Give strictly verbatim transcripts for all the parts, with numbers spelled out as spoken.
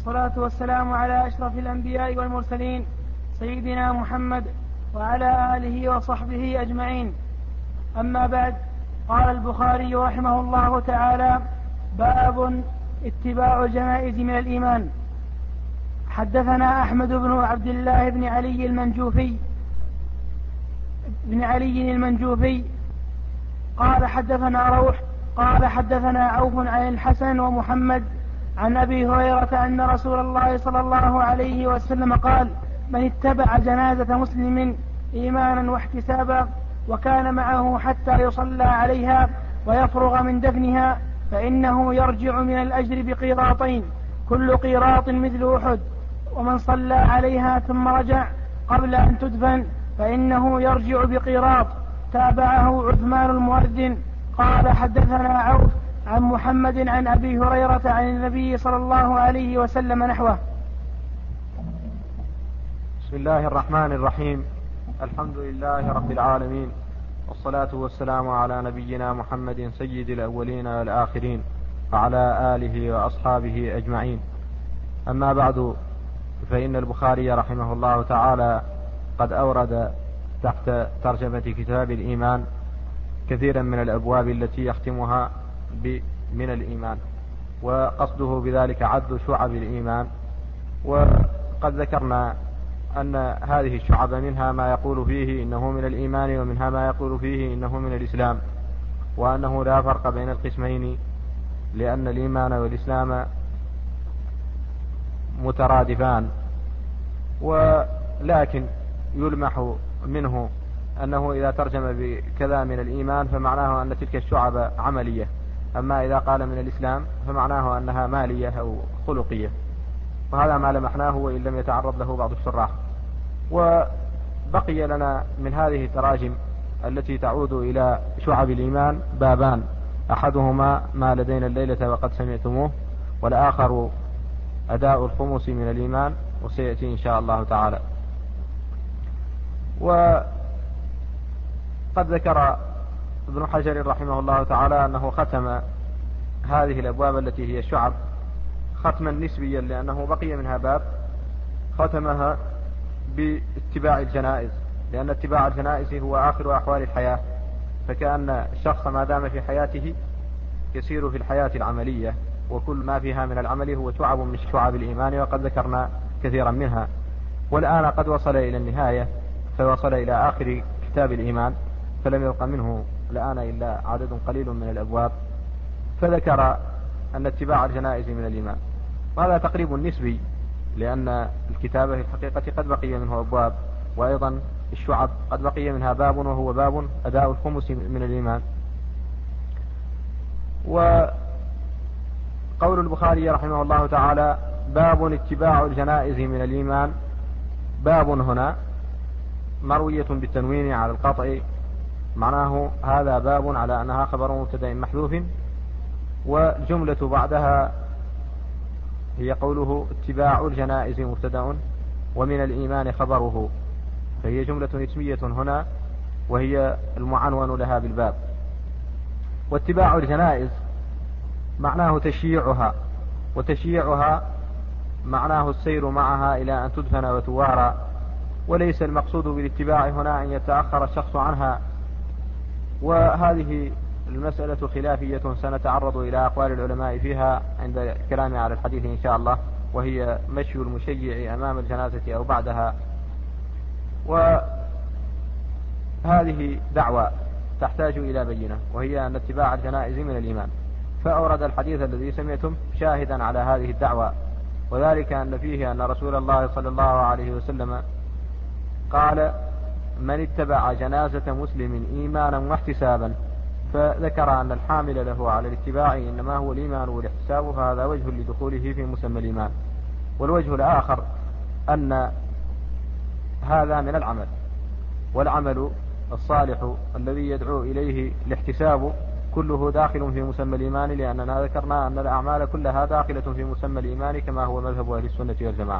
والصلاة والسلام على أشرف الأنبياء والمرسلين سيدنا محمد وعلى آله وصحبه أجمعين. أما بعد، قال البخاري رحمه الله تعالى: باب اتباع الجنائز من الإيمان. حدثنا أحمد بن عبد الله بن علي المنجوفي بن علي المنجوفي قال حدثنا روح قال حدثنا عوف عن الحسن ومحمد عن أبي هريرة أن رسول الله صلى الله عليه وسلم قال: من اتبع جنازة مسلم إيمانا واحتسابا وكان معه حتى يصلى عليها ويفرغ من دفنها فإنه يرجع من الأجر بقيراطين، كل قيراط مثل أحد، ومن صلى عليها ثم رجع قبل أن تدفن فإنه يرجع بقيراط. تابعه عثمان المؤذن. قال حدثنا عوف عن محمد عن أبي هريرة عن النبي صلى الله عليه وسلم نحوه. بسم الله الرحمن الرحيم. الحمد لله رب العالمين، والصلاة والسلام على نبينا محمد سيد الأولين والآخرين وعلى آله وأصحابه أجمعين. أما بعد، فإن البخاري رحمه الله تعالى قد أورد تحت ترجمة كتاب الإيمان كثيرا من الأبواب التي يختمها من الإيمان، وقصده بذلك عد شعب الإيمان. وقد ذكرنا أن هذه الشعب منها ما يقول فيه إنه من الإيمان، ومنها ما يقول فيه إنه من الإسلام، وأنه لا فرق بين القسمين، لأن الإيمان والإسلام مترادفان. ولكن يلمح منه أنه إذا ترجم بكذا من الإيمان فمعناه أن تلك الشعب عملية، أما إذا قال من الإسلام فمعناه أنها مالية أو خلقية، وهذا ما لمحناه وإن لم يتعرض له بعض الشراح. وبقي لنا من هذه التراجم التي تعود إلى شعب الإيمان بابان، أحدهما ما لدينا الليلة وقد سمعتموه، والآخر أداء الخمس من الإيمان، وسيأتي إن شاء الله تعالى. وقد ذكر ابن حجر رحمه الله تعالى أنه ختم هذه الأبواب التي هي الشعب ختما نسبيا، لأنه بقي منها باب ختمها باتباع الجنائز، لأن اتباع الجنائز هو آخر أحوال الحياة، فكأن الشخص ما دام في حياته يسير في الحياة العملية، وكل ما فيها من العمل هو شعب من شعب الإيمان، وقد ذكرنا كثيرا منها. والآن قد وصل إلى النهاية، فوصل إلى آخر كتاب الإيمان، فلم يبق منه الآن إلا عدد قليل من الأبواب، فذكر أن اتباع الجنائز من الإيمان. وهذا تقريب نسبي، لأن الكتابة في الحقيقة قد بقي منه أبواب، وأيضا الشعب قد بقي منها باب، وهو باب أداء الخمس من الإيمان. وقول البخاري رحمه الله تعالى: باب اتباع الجنائز من الإيمان. باب هنا مروية بالتنوين على القطع، معناه هذا باب على أنها خبر مبتدأ محذوف، والجملة بعدها هي قوله اتباع الجنائز مبتدأ ومن الإيمان خبره، فهي جملة اسمية هنا، وهي المعنون لها بالباب. واتباع الجنائز معناه تشييعها، وتشييعها معناه السير معها إلى أن تدفن وتوارى، وليس المقصود بالاتباع هنا أن يتأخر الشخص عنها. وهذه المسألة خلافية سنتعرض إلى أقوال العلماء فيها عند الكلام على الحديث إن شاء الله، وهي مشي المشيع أمام الجنازة أو بعدها. وهذه دعوة تحتاج إلى بينة، وهي أن اتباع الجنائز من الإيمان. فأورد الحديث الذي سمعتم شاهدا على هذه الدعوة، وذلك أن فيه أن رسول الله صلى الله عليه وسلم قال: من اتبع جنازة مسلم إيمانا واحتسابا، فذكر أن الحامل له على الاتباع إنما هو الإيمان والاحتساب، فهذا وجه لدخوله في مسمى الإيمان. والوجه الآخر أن هذا من العمل، والعمل الصالح الذي يدعو إليه الاحتساب كله داخل في مسمى الإيمان، لأننا ذكرنا أن الأعمال كلها داخلة في مسمى الإيمان كما هو مذهب أهل السنة والجماعة.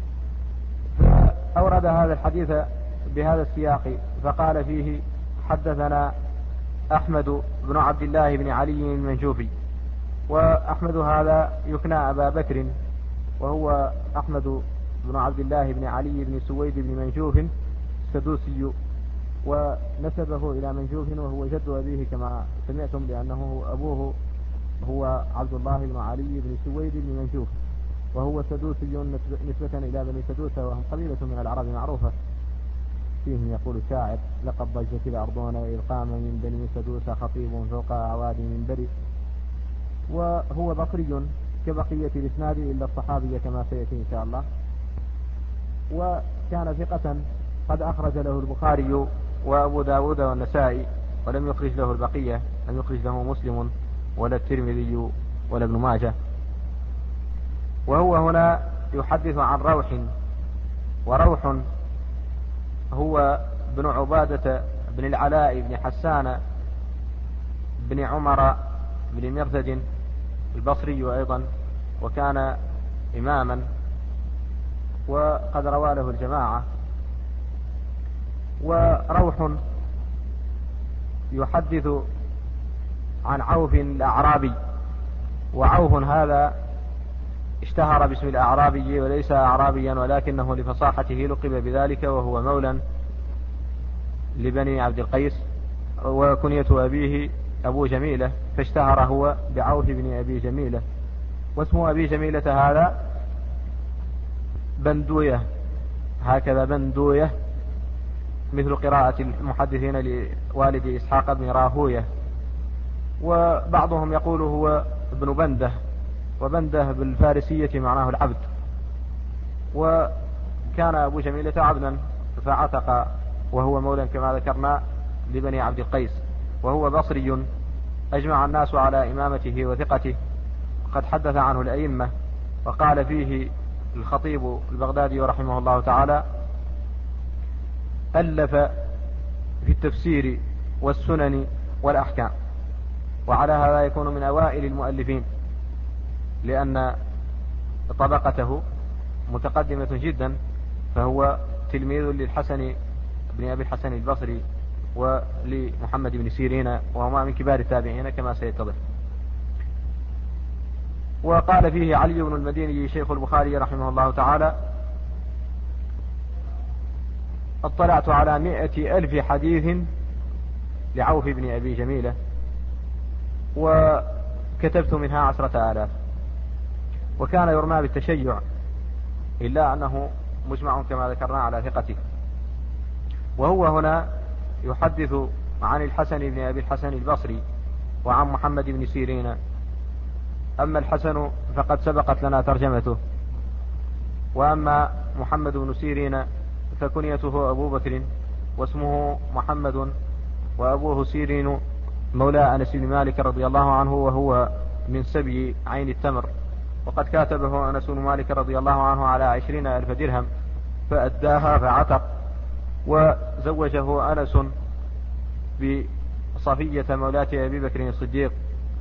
فأورد هذا الحديث بهذا السياق، فقال فيه: حدثنا أحمد بن عبد الله بن علي المنجوفي. وأحمد هذا يكنى أبا بكر، وهو أحمد بن عبد الله بن علي بن سويد بن منجوف السدوسي، ونسبه إلى منجوف وهو جد أبيه كما سمعتم، لأنه أبوه هو عبد الله بن علي بن سويد بن منجوف، وهو سدوسي نسبة إلى بني سدوسة، وهم قبيلة من العرب معروفة. فيهم يقول الشاعر: لقد ضجت الأرضون إذ قام من بني سدوسة خطيب فوق أعواد منبري. وهو بصري كبقية الإسناد إلا الصحابية كما سيأتي إن شاء الله. وكان ثقة قد أخرج له البخاري وأبو داود والنسائي، ولم يخرج له البقية، لم يخرج له مسلم ولا الترمذي ولا ابن ماجه. وهو هنا يحدث عن روح، وروح هو بن عبادة بن العلاء بن حسان بن عمر بن مرثد البصري أيضا، وكان إماما وقد روى له الجماعة. وروح يحدث عن عوف الأعرابي، وعوف هذا اشتهر باسم الأعرابي وليس أعرابيا، ولكنه لفصاحته لقب بذلك، وهو مولى لبني عبد القيس، وكنية أبيه أبو جميلة، فاشتهر هو بعوف بن أبي جميلة. واسم أبي جميلة هذا بندوية، هكذا بندوية، مثل قراءة المحدثين لوالد إسحاق بن راهوية. وبعضهم يقول هو ابن بنده، وبنده بالفارسية معناه العبد. وكان أبو جميلة عبدا فعتق، وهو مولى كما ذكرنا لبني عبد القيس، وهو بصري أجمع الناس على إمامته وثقته، وقد حدث عنه الأئمة. وقال فيه الخطيب البغدادي رحمه الله تعالى: ألف في التفسير والسنن والأحكام. وعلى هذا يكون من أوائل المؤلفين، لأن طبقته متقدمة جدا، فهو تلميذ للحسن بن أبي الحسن البصري ولمحمد بن سيرين، وهما من كبار التابعين كما سيتضح. وقال فيه علي بن المديني شيخ البخاري رحمه الله تعالى: اطلعت على مئة ألف حديث لعوف بن أبي جميلة، وكتبت منها عشرة آلاف. وكان يرمى بالتشيع، إلا أنه مجمع كما ذكرنا على ثقته. وهو هنا يحدث عن الحسن بن أبي الحسن البصري وعن محمد بن سيرين. أما الحسن فقد سبقت لنا ترجمته، وأما محمد بن سيرين فكنيته أبو بكر واسمه محمد، وأبوه سيرين مولى أنس بن مالك رضي الله عنه، وهو من سبي عين التمر. وقد كاتبه أنس بن مالك رضي الله عنه على عشرين ألف درهم فأداها فعتق. وزوجه أنس بصفية مولاة أبي بكر الصديق،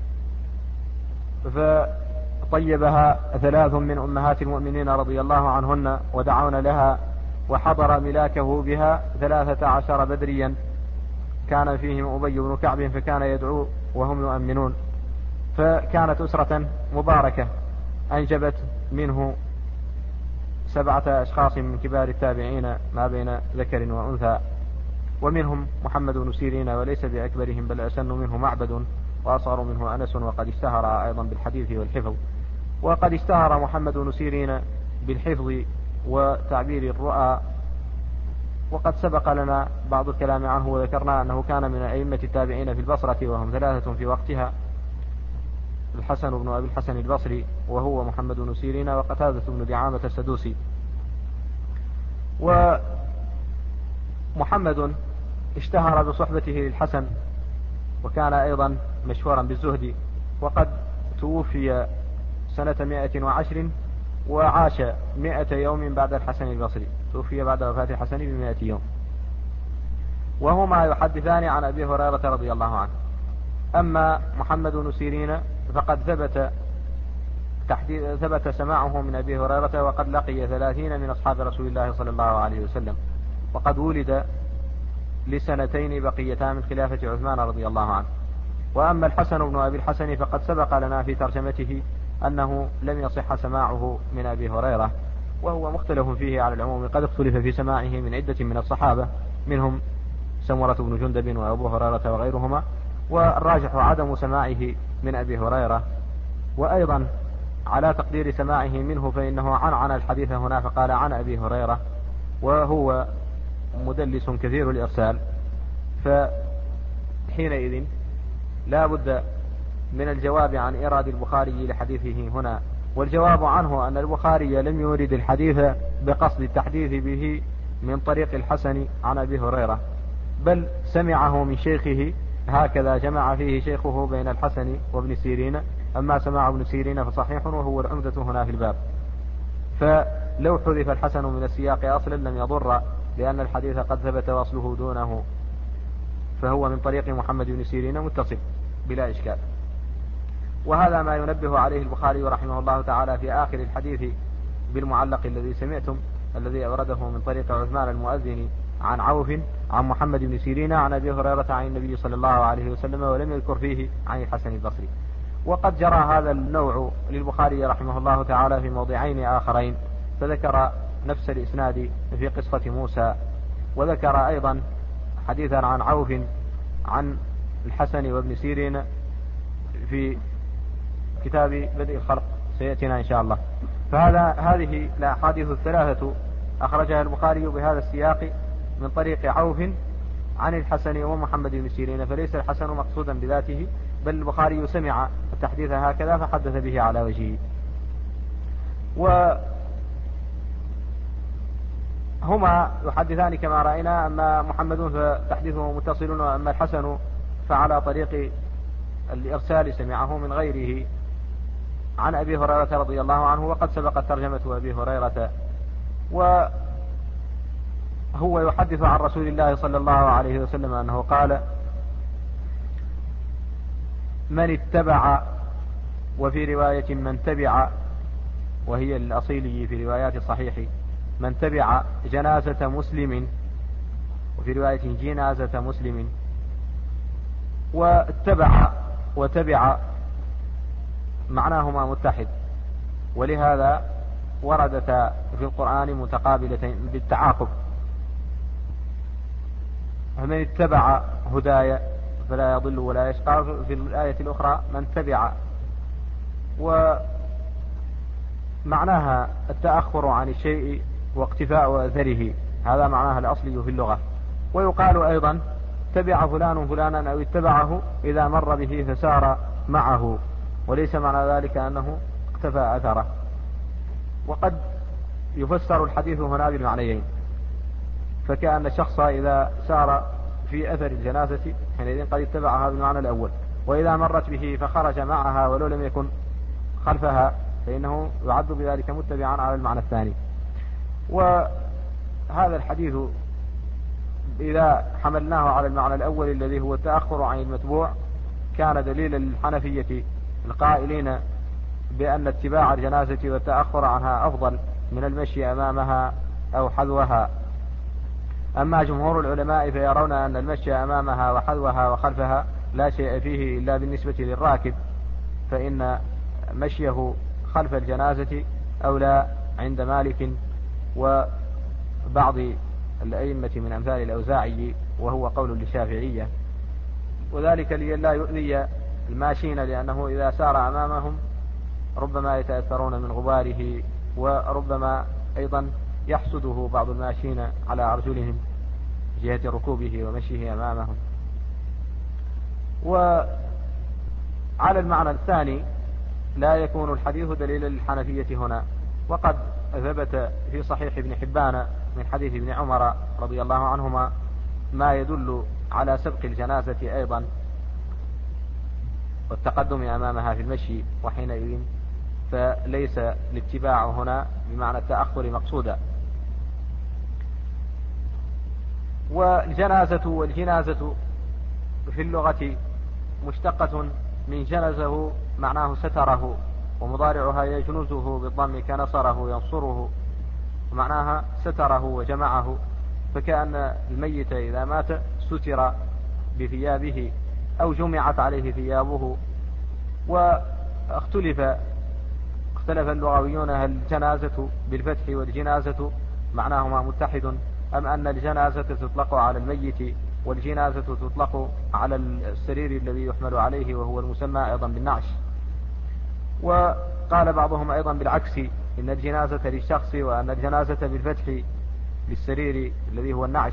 فطيبها ثلاث من أمهات المؤمنين رضي الله عنهن ودعون لها، وحضر ملاكه بها ثلاثة عشر بدريا، كان فيهم أبي بن كعب فكان يدعو وهم يؤمنون. فكانت أسرة مباركة أنجبت منه سبعة أشخاص من كبار التابعين ما بين ذكر وأنثى، ومنهم محمد بن سيرين وليس بأكبرهم بل أسن منه معبد، وأصغر منه أنس، وقد اشتهر أيضا بالحديث والحفظ. وقد اشتهر محمد بن سيرين بالحفظ وتعبير الرؤى، وقد سبق لنا بعض الكلام عنه، وذكرنا أنه كان من أئمة التابعين في البصرة، وهم ثلاثة في وقتها: الحسن بن أبي الحسن البصري، وهو محمد بن سيرين، وقتادة بن دعامة السدوسي. ومحمد اشتهر بصحبته للحسن، وكان أيضا مشهورا بالزهد، وقد توفي سنة مائة وعشر وعاش مائة يوم بعد الحسن البصري، توفي بعد وفاة الحسن بمائة يوم. وهما يحدثان عن أبي هريرة رضي الله عنه. أما محمد بن سيرين فقد ثبت ثبت سماعه من أبي هريرة، وقد لقي ثلاثين من أصحاب رسول الله صلى الله عليه وسلم، وقد ولد لسنتين بقيتا من خلافة عثمان رضي الله عنه. وأما الحسن بن أبي الحسن فقد سبق لنا في ترجمته أنه لم يصح سماعه من أبي هريرة، وهو مختلف فيه على العموم، قد اختلف في سماعه من عدة من الصحابة، منهم سمرة بن جندب وأبو هريرة وغيرهما، والراجح عدم سماعه من أبي هريرة. وأيضا على تقدير سماعه منه فإنه عنعن الحديث هنا فقال عن أبي هريرة، وهو مدلس كثير الإرسال، فحينئذ لا بد من الجواب عن إيراد البخاري لحديثه هنا. والجواب عنه أن البخاري لم يورد الحديث بقصد التحديث به من طريق الحسن عن أبي هريرة، بل سمعه من شيخه، هكذا جمع فيه شيخه بين الحسن وابن سيرين. أما سماع ابن سيرين فصحيح وهو العمدة هنا في الباب، فلو حذف الحسن من السياق أصلا لم يضر، لأن الحديث قد ثبت وأصله دونه، فهو من طريق محمد بن سيرين متصل بلا إشكال. وهذا ما ينبه عليه البخاري رحمه الله تعالى في آخر الحديث بالمعلق الذي سمعتم، الذي أورده من طريق عثمان المؤذن عن عوف عن محمد بن سيرين عن أبي هريرة عن النبي صلى الله عليه وسلم، ولم يذكر فيه عن الحسن البصري. وقد جرى هذا النوع للبخاري رحمه الله تعالى في موضعين آخرين، فذكر نفس الإسناد في قصة موسى، وذكر أيضا حديثا عن عوف عن الحسن وابن سيرين في كتاب بدء الخلق سيأتينا إن شاء الله. فهذا هذه الأحاديث الثلاثة أخرجها البخاري بهذا السياق من طريق عوف عن الحسن ومحمد بن سيرين، فليس الحسن مقصودا بذاته، بل البخاري سمع التحديث هكذا فحدث به على وجهه. وهما يحدثان كما رأينا، أما محمد فتحديثه متصل، وأما الحسن فعلى طريق الإرسال سمعه من غيره عن أبي هريرة رضي الله عنه، وقد سبقت ترجمة أبي هريرة. وهو يحدث عن رسول الله صلى الله عليه وسلم أنه قال: من اتبع، وفي رواية من تبع، وهي الأصيلي في روايات الصحيح، من تبع جنازة مسلم، وفي رواية جنازة مسلم. واتبع وتبع معناهما متحد، ولهذا وردتا في القرآن متقابلتين بالتعاقب: فمن اتبع هدايا فلا يضل ولا يشقى، في الآية الأخرى من تبع. ومعناها التأخر عن الشيء واقتفاء أثره، هذا معناها الأصلي في اللغة. ويقال أيضا تبع فلان فلانا أو اتبعه إذا مر به فسار معه، وليس معنى ذلك أنه اقتفى أثره. وقد يفسر الحديث هنا بالمعنيين، فكأن الشخص إذا سار في أثر الجنازة حينئذ قد اتبعها بالمعنى الأول، وإذا مرت به فخرج معها ولو لم يكن خلفها فإنه يعد بذلك متبعا على المعنى الثاني. وهذا الحديث إذا حملناه على المعنى الأول الذي هو التأخر عن المتبوع كان دليلا للحنفية القائلين بأن اتباع الجنازة والتأخر عنها أفضل من المشي أمامها أو حذوها. أما جمهور العلماء فيرون أن المشي أمامها وحذوها وخلفها لا شيء فيه إلا بالنسبة للراكب، فإن مشيه خلف الجنازة أولى عند مالك وبعض الأئمة من أمثال الأوزاعي، وهو قول للشافعية، وذلك لئلا يؤذي الماشين، لأنه إذا سار أمامهم ربما يتأثرون من غباره، وربما أيضا يحسده بعض الماشين على أرجلهم جهة ركوبه ومشيه أمامهم. وعلى المعنى الثاني لا يكون الحديث دليلا للحنفية هنا. وقد ثبت في صحيح ابن حبان من حديث ابن عمر رضي الله عنهما ما يدل على سبق الجنازة أيضا والتقدم أمامها في المشي، وحينئذ فليس الاتباع هنا بمعنى التأخر مقصودا. والجنازة والجنازة في اللغة مشتقة من جنزه، معناه ستره، ومضارعها يجنزه بالضم كنصره ينصره، ومعناها ستره وجمعه، فكأن الميت إذا مات ستر بثيابه أو جمعت عليه ثيابه. واختلف اختلف اللغويون هل الجنازة بالفتح والجنازة معناهما متحد، أم أن الجنازة تطلق على الميت والجنازة تطلق على السرير الذي يحمل عليه وهو المسمى أيضا بالنعش. وقال بعضهم أيضا بالعكس، إن الجنازة للشخص وأن الجنازة بالفتح للسرير الذي هو النعش.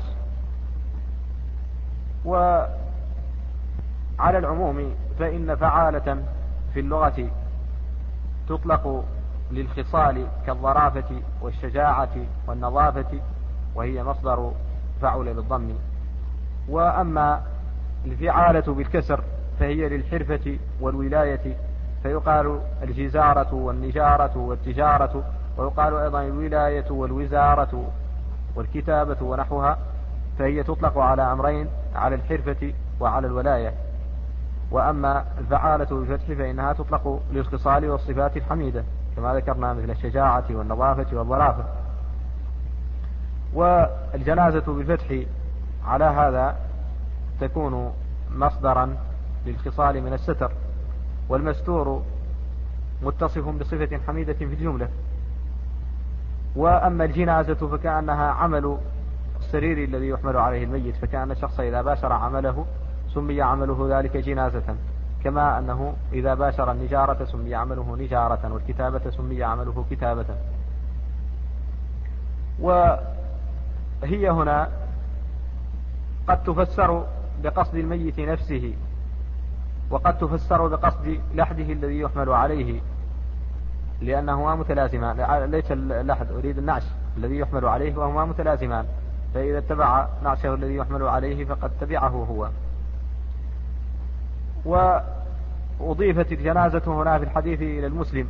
وعلى العموم فإن فعالة في اللغة تطلق للخصال كالظرافة والشجاعة والنظافة، وهي مصدر فعل بالضم. وأما الفعالة بالكسر فهي للحرفة والولاية، فيقال الجزارة والنجارة والتجارة، ويقال أيضا الولاية والوزارة والكتابة ونحوها، فهي تطلق على أمرين، على الحرفة وعلى الولاية. وأما الفعالة بالفتح فإنها تطلق للخصال والصفات الحميدة كما ذكرنا، مثل الشجاعة والنظافة والظرافة. والجنازة بالفتح على هذا تكون مصدرا للخصال من الستر، والمستور متصف بصفة حميدة في الجملة. وأما الجنازة فكأنها عمل السرير الذي يحمل عليه الميت، فكأن الشخص إذا باشر عمله سمي عمله ذلك جنازة، كما أنه إذا باشر النجارة سمي عمله نجارة، والكتابة سمي عمله كتابة. وهي هنا قد تفسر بقصد الميت نفسه، وقد تفسر بقصد لحده الذي يحمل عليه، لأنهما متلازمان. ليس اللحد، أريد النعش الذي يحمل عليه، وهما متلازمان، فإذا اتبع نعشه الذي يحمل عليه فقد تبعه هو. وأضيفت الجنازة هنا في الحديث إلى المسلم،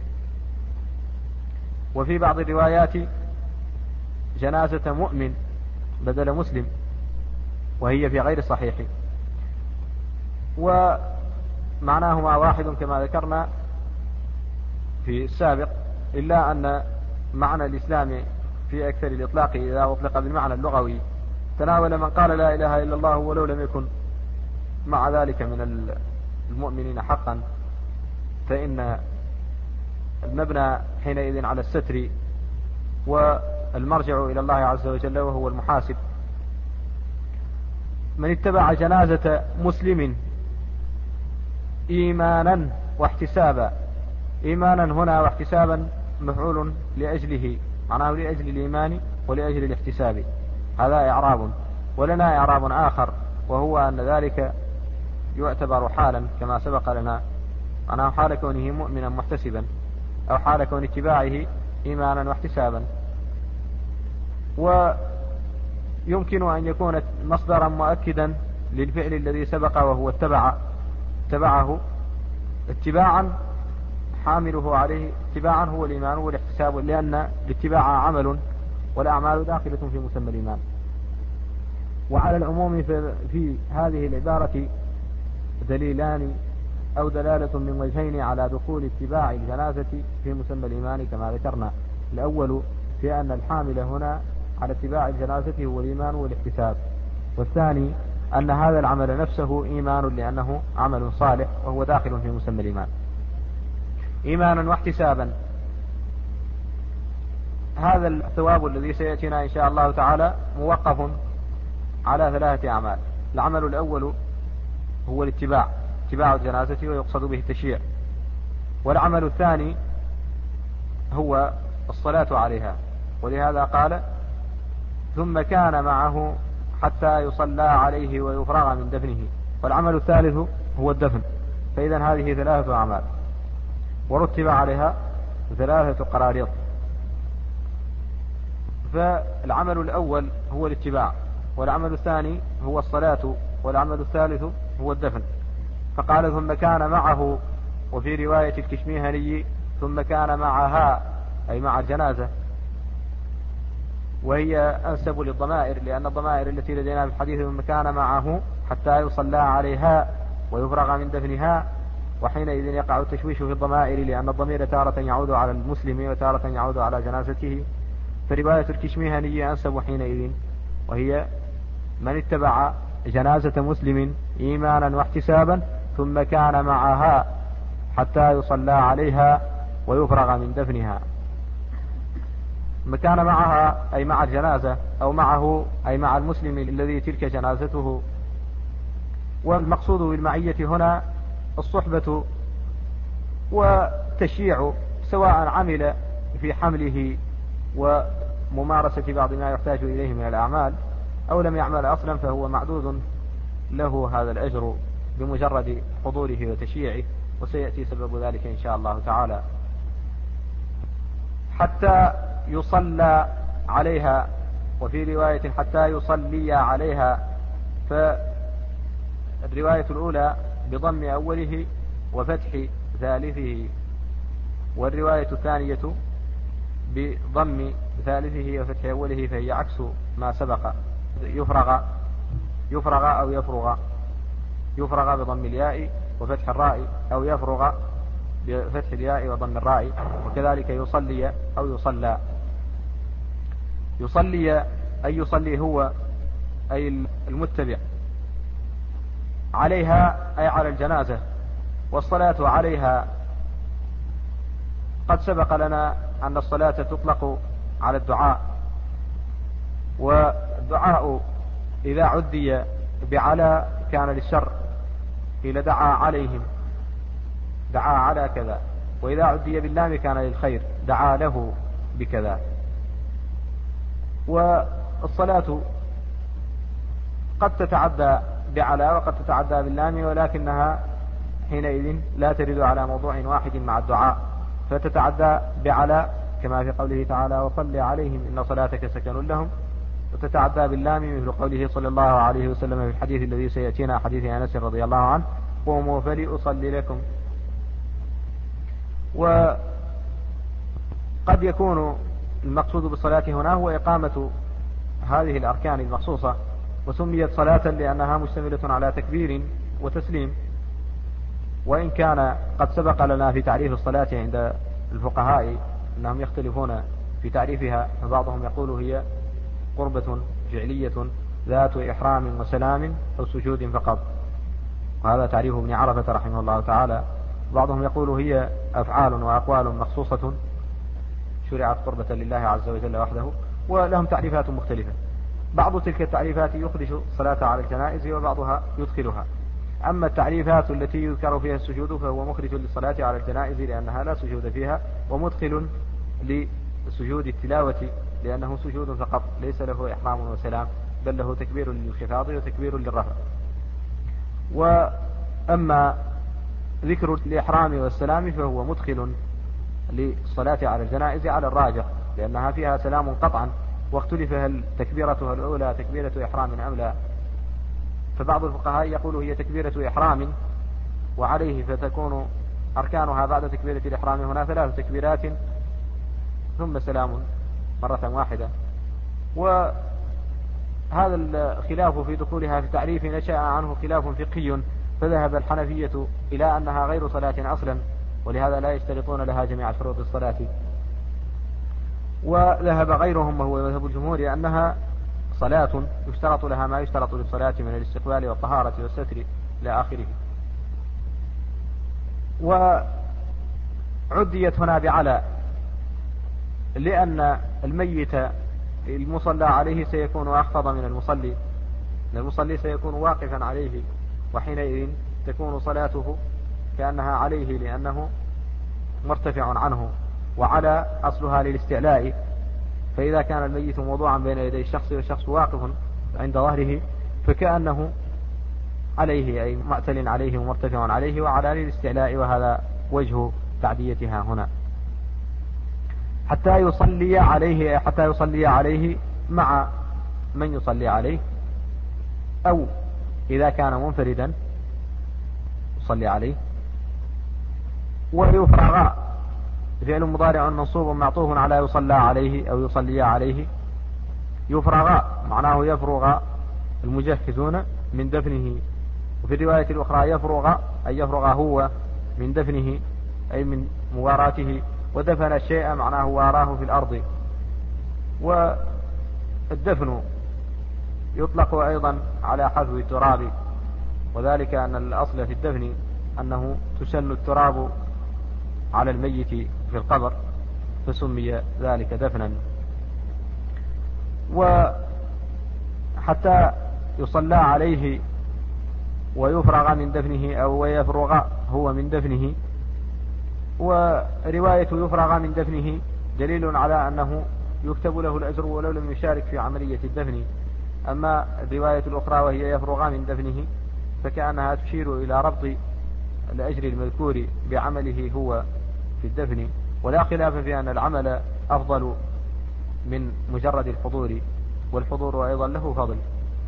وفي بعض الروايات جنازة مؤمن بدل مسلم، وهي في غير صحيح، ومعناهما واحد كما ذكرنا في السابق، إلا أن معنى الإسلام في أكثر الإطلاق إذا أطلق بالمعنى اللغوي تناول من قال لا إله إلا الله ولو لم يكن مع ذلك من المؤمنين حقا، فإن المبنى حينئذ على الستر، والمرجع إلى الله عز وجل وهو المحاسب. من اتبع جنازة مسلم إيمانا واحتسابا، إيمانا هنا واحتسابا مفعول لأجله، معناه لأجل الإيمان ولأجل الاحتساب، هذا إعراب. ولنا إعراب آخر، وهو أن ذلك يعتبر حالا كما سبق لنا، معناه حال كونه مؤمنا محتسبا، أو حال كون اتباعه إيمانا واحتسابا. ويمكن أن يكون مصدرا مؤكدا للفعل الذي سبق وهو اتبع اتبعه اتباعا، حامله عليه اتباعا هو الإيمان والاحتساب، لأن الاتباع عمل والأعمال داخلة في مسمى الإيمان. وعلى العموم في هذه العبارة دليلان أو دلالة من وجهين على دخول اتباع الجنازة في مسمى الإيمان كما ذكرنا. الأول في أن الحامل هنا على اتباع الجنازة هو الإيمان والاحتساب، والثاني أن هذا العمل نفسه إيمان لأنه عمل صالح وهو داخل في مسمى الإيمان. إيمانا واحتسابا، هذا الثواب الذي سيأتينا إن شاء الله تعالى موقف على ثلاثة أعمال. العمل الأول هو الاتباع، اتباع الجنازة ويقصد به التشييع. والعمل الثاني هو الصلاة عليها، ولهذا قال ثم كان معه حتى يصلى عليه ويفرغ من دفنه. والعمل الثالث هو الدفن. فإذا هذه ثلاثة أعمال ورتب عليها ثلاثة قراريط. فالعمل الأول هو الاتباع، والعمل الثاني هو الصلاة، والعمل الثالث هو الدفن. فقال ثم كان معه، وفي رواية الكشميهني ثم كان معها أي مع الجنازة، وهي أنسب للضمائر، لأن الضمائر التي لدينا في الحديث ثم كان معه حتى يصلى عليها ويفرغ من دفنها، وحينئذ يقع التشويش في الضمائر، لأن الضمير تارة يعود على المسلم وتارة يعود على جنازته. فرواية الكشميهني أنسب حينئذ، وهي من اتبع جنازة مسلم إيمانا واحتسابا ثم كان معها حتى يصلى عليها ويفرغ من دفنها. كان معها أي مع الجنازة، أو معه أي مع المسلم الذي تلك جنازته. والمقصود بالمعية هنا الصحبة وتشييع، سواء عمل في حمله وممارسة بعض ما يحتاج إليه من الأعمال أو لم يعمل أصلا، فهو معدود له هذا الأجر بمجرد حضوره وتشييعه، وسيأتي سبب ذلك إن شاء الله تعالى. حتى يصلى عليها، وفي رواية حتى يصلي عليها، فالرواية الأولى بضم أوله وفتح ثالثه، والرواية الثانية بضم ثالثه وفتح أوله، فهي عكس ما سبق. يفرغ يفرغ أو يفرغ، يفرغ بضم الياء وفتح الراء، أو يفرغ بفتح الياء وضم الراء، وكذلك يصلي أو يصلى. يصلي أي يصلي هو أي المتبع عليها أي على الجنازة. والصلاة عليها قد سبق لنا أن الصلاة تطلق على الدعاء، والدعاء إذا عدي بعلى كان للشر، قيل دعا عليهم، دعا على كذا، وإذا عدي باللام كان للخير، دعا له بكذا. والصلاة قد تتعدى بعلى وقد تتعدى باللام، ولكنها حينئذ لا ترد على موضوع واحد مع الدعاء، فتتعدى بعلى كما في قوله تعالى وصل عليهم إن صلاتك سكن لهم، وتتعدى باللام مثل قوله صلى الله عليه وسلم في الحديث الذي سيأتينا، حديث أنس رضي الله عنه، قوموا فلأصلي لكم. وقد يكون المقصود بالصلاة هنا هو إقامة هذه الأركان المخصوصة، وسميت صلاة لأنها مشتملة على تكبير وتسليم. وإن كان قد سبق لنا في تعريف الصلاة عند الفقهاء أنهم يختلفون في تعريفها، فبعضهم يقول هي قربة فعلية ذات إحرام وسلام أو سجود فقط، وهذا تعريف ابن عرفة رحمه الله تعالى. بعضهم يقول هي أفعال وأقوال مخصوصة شرعت قربة لله عز وجل وحده، ولهم تعريفات مختلفة. بعض تلك التعريفات يخرج الصلاة على الجنائز وبعضها يدخلها. أما التعريفات التي يذكر فيها السجود فهو مخرج للصلاة على الجنائز لأنها لا سجود فيها، ومدخل لسجود التلاوة لأنه سجود فقط ليس له إحرام وسلام، بل له تكبير للخفاض وتكبير للرفع. وأما ذكر الإحرام والسلام فهو مدخل للصلاة على الجنائز على الراجح، لأنها فيها سلام قطعا، واختلف هل تكبيرتها الأولى تكبيرة إحرام أم لا. فبعض الفقهاء يقول هي تكبيرة إحرام وعليه، فتكون أركانها بعد تكبيرة الإحرام هنا ثلاث تكبيرات ثم سلام مرة واحدة. وهذا الخلاف في دخولها في تعريف نشأ عنه خلاف فقهي، فذهب الحنفية إلى أنها غير صلاة أصلا، ولهذا لا يشترطون لها جميع شروط الصلاة. وذهب غيرهم وهو مذهب الجمهور أنها صلاة يشترط لها ما يشترط للصلاة من الاستقبال والطهارة والستر إلى آخره. وعديت هنا بعلى لأن الميت المصلى عليه سيكون أخفض من المصلي، المصلي سيكون واقفا عليه، وحينئذ تكون صلاته كأنها عليه لأنه مرتفع عنه، وعلى أصلها للاستعلاء. فإذا كان الميت موضوعا بين يدي الشخص والشخص واقف عند ظهره فكأنه عليه، أي معتل عليه ومرتفع عليه، وعلى للاستعلاء، وهذا وجه تعديتها هنا. حتى يصلي عليه، حتى يصلي عليه مع من يصلي عليه، أو إذا كان منفردا يصلي عليه. ويفرغ فعل مضارع منصوب معطوف على يصلى عليه أو يصلي عليه. يفرغ معناه يفرغ المجهزون من دفنه، وفي الرواية الأخرى يفرغ أي يفرغ هو من دفنه أي من مواراته، ودفن الشيء معناه واراه في الأرض. والدفن يطلق أيضا على حذف التراب، وذلك أن الأصل في الدفن أنه تسن التراب على الميت في القبر فسمي ذلك دفنا. وحتى يصلى عليه ويفرغ من دفنه أو ويفرغ هو من دفنه. ورواية يفرغ من دفنه دليل على أنه يكتب له الأجر ولو لم يشارك في عملية الدفن. أما الرواية الأخرى وهي يفرغ من دفنه فكأنها تشير إلى ربط الأجر المذكور بعمله هو في الدفن، ولا خلاف في أن العمل أفضل من مجرد الحضور، والحضور أيضا له فضل.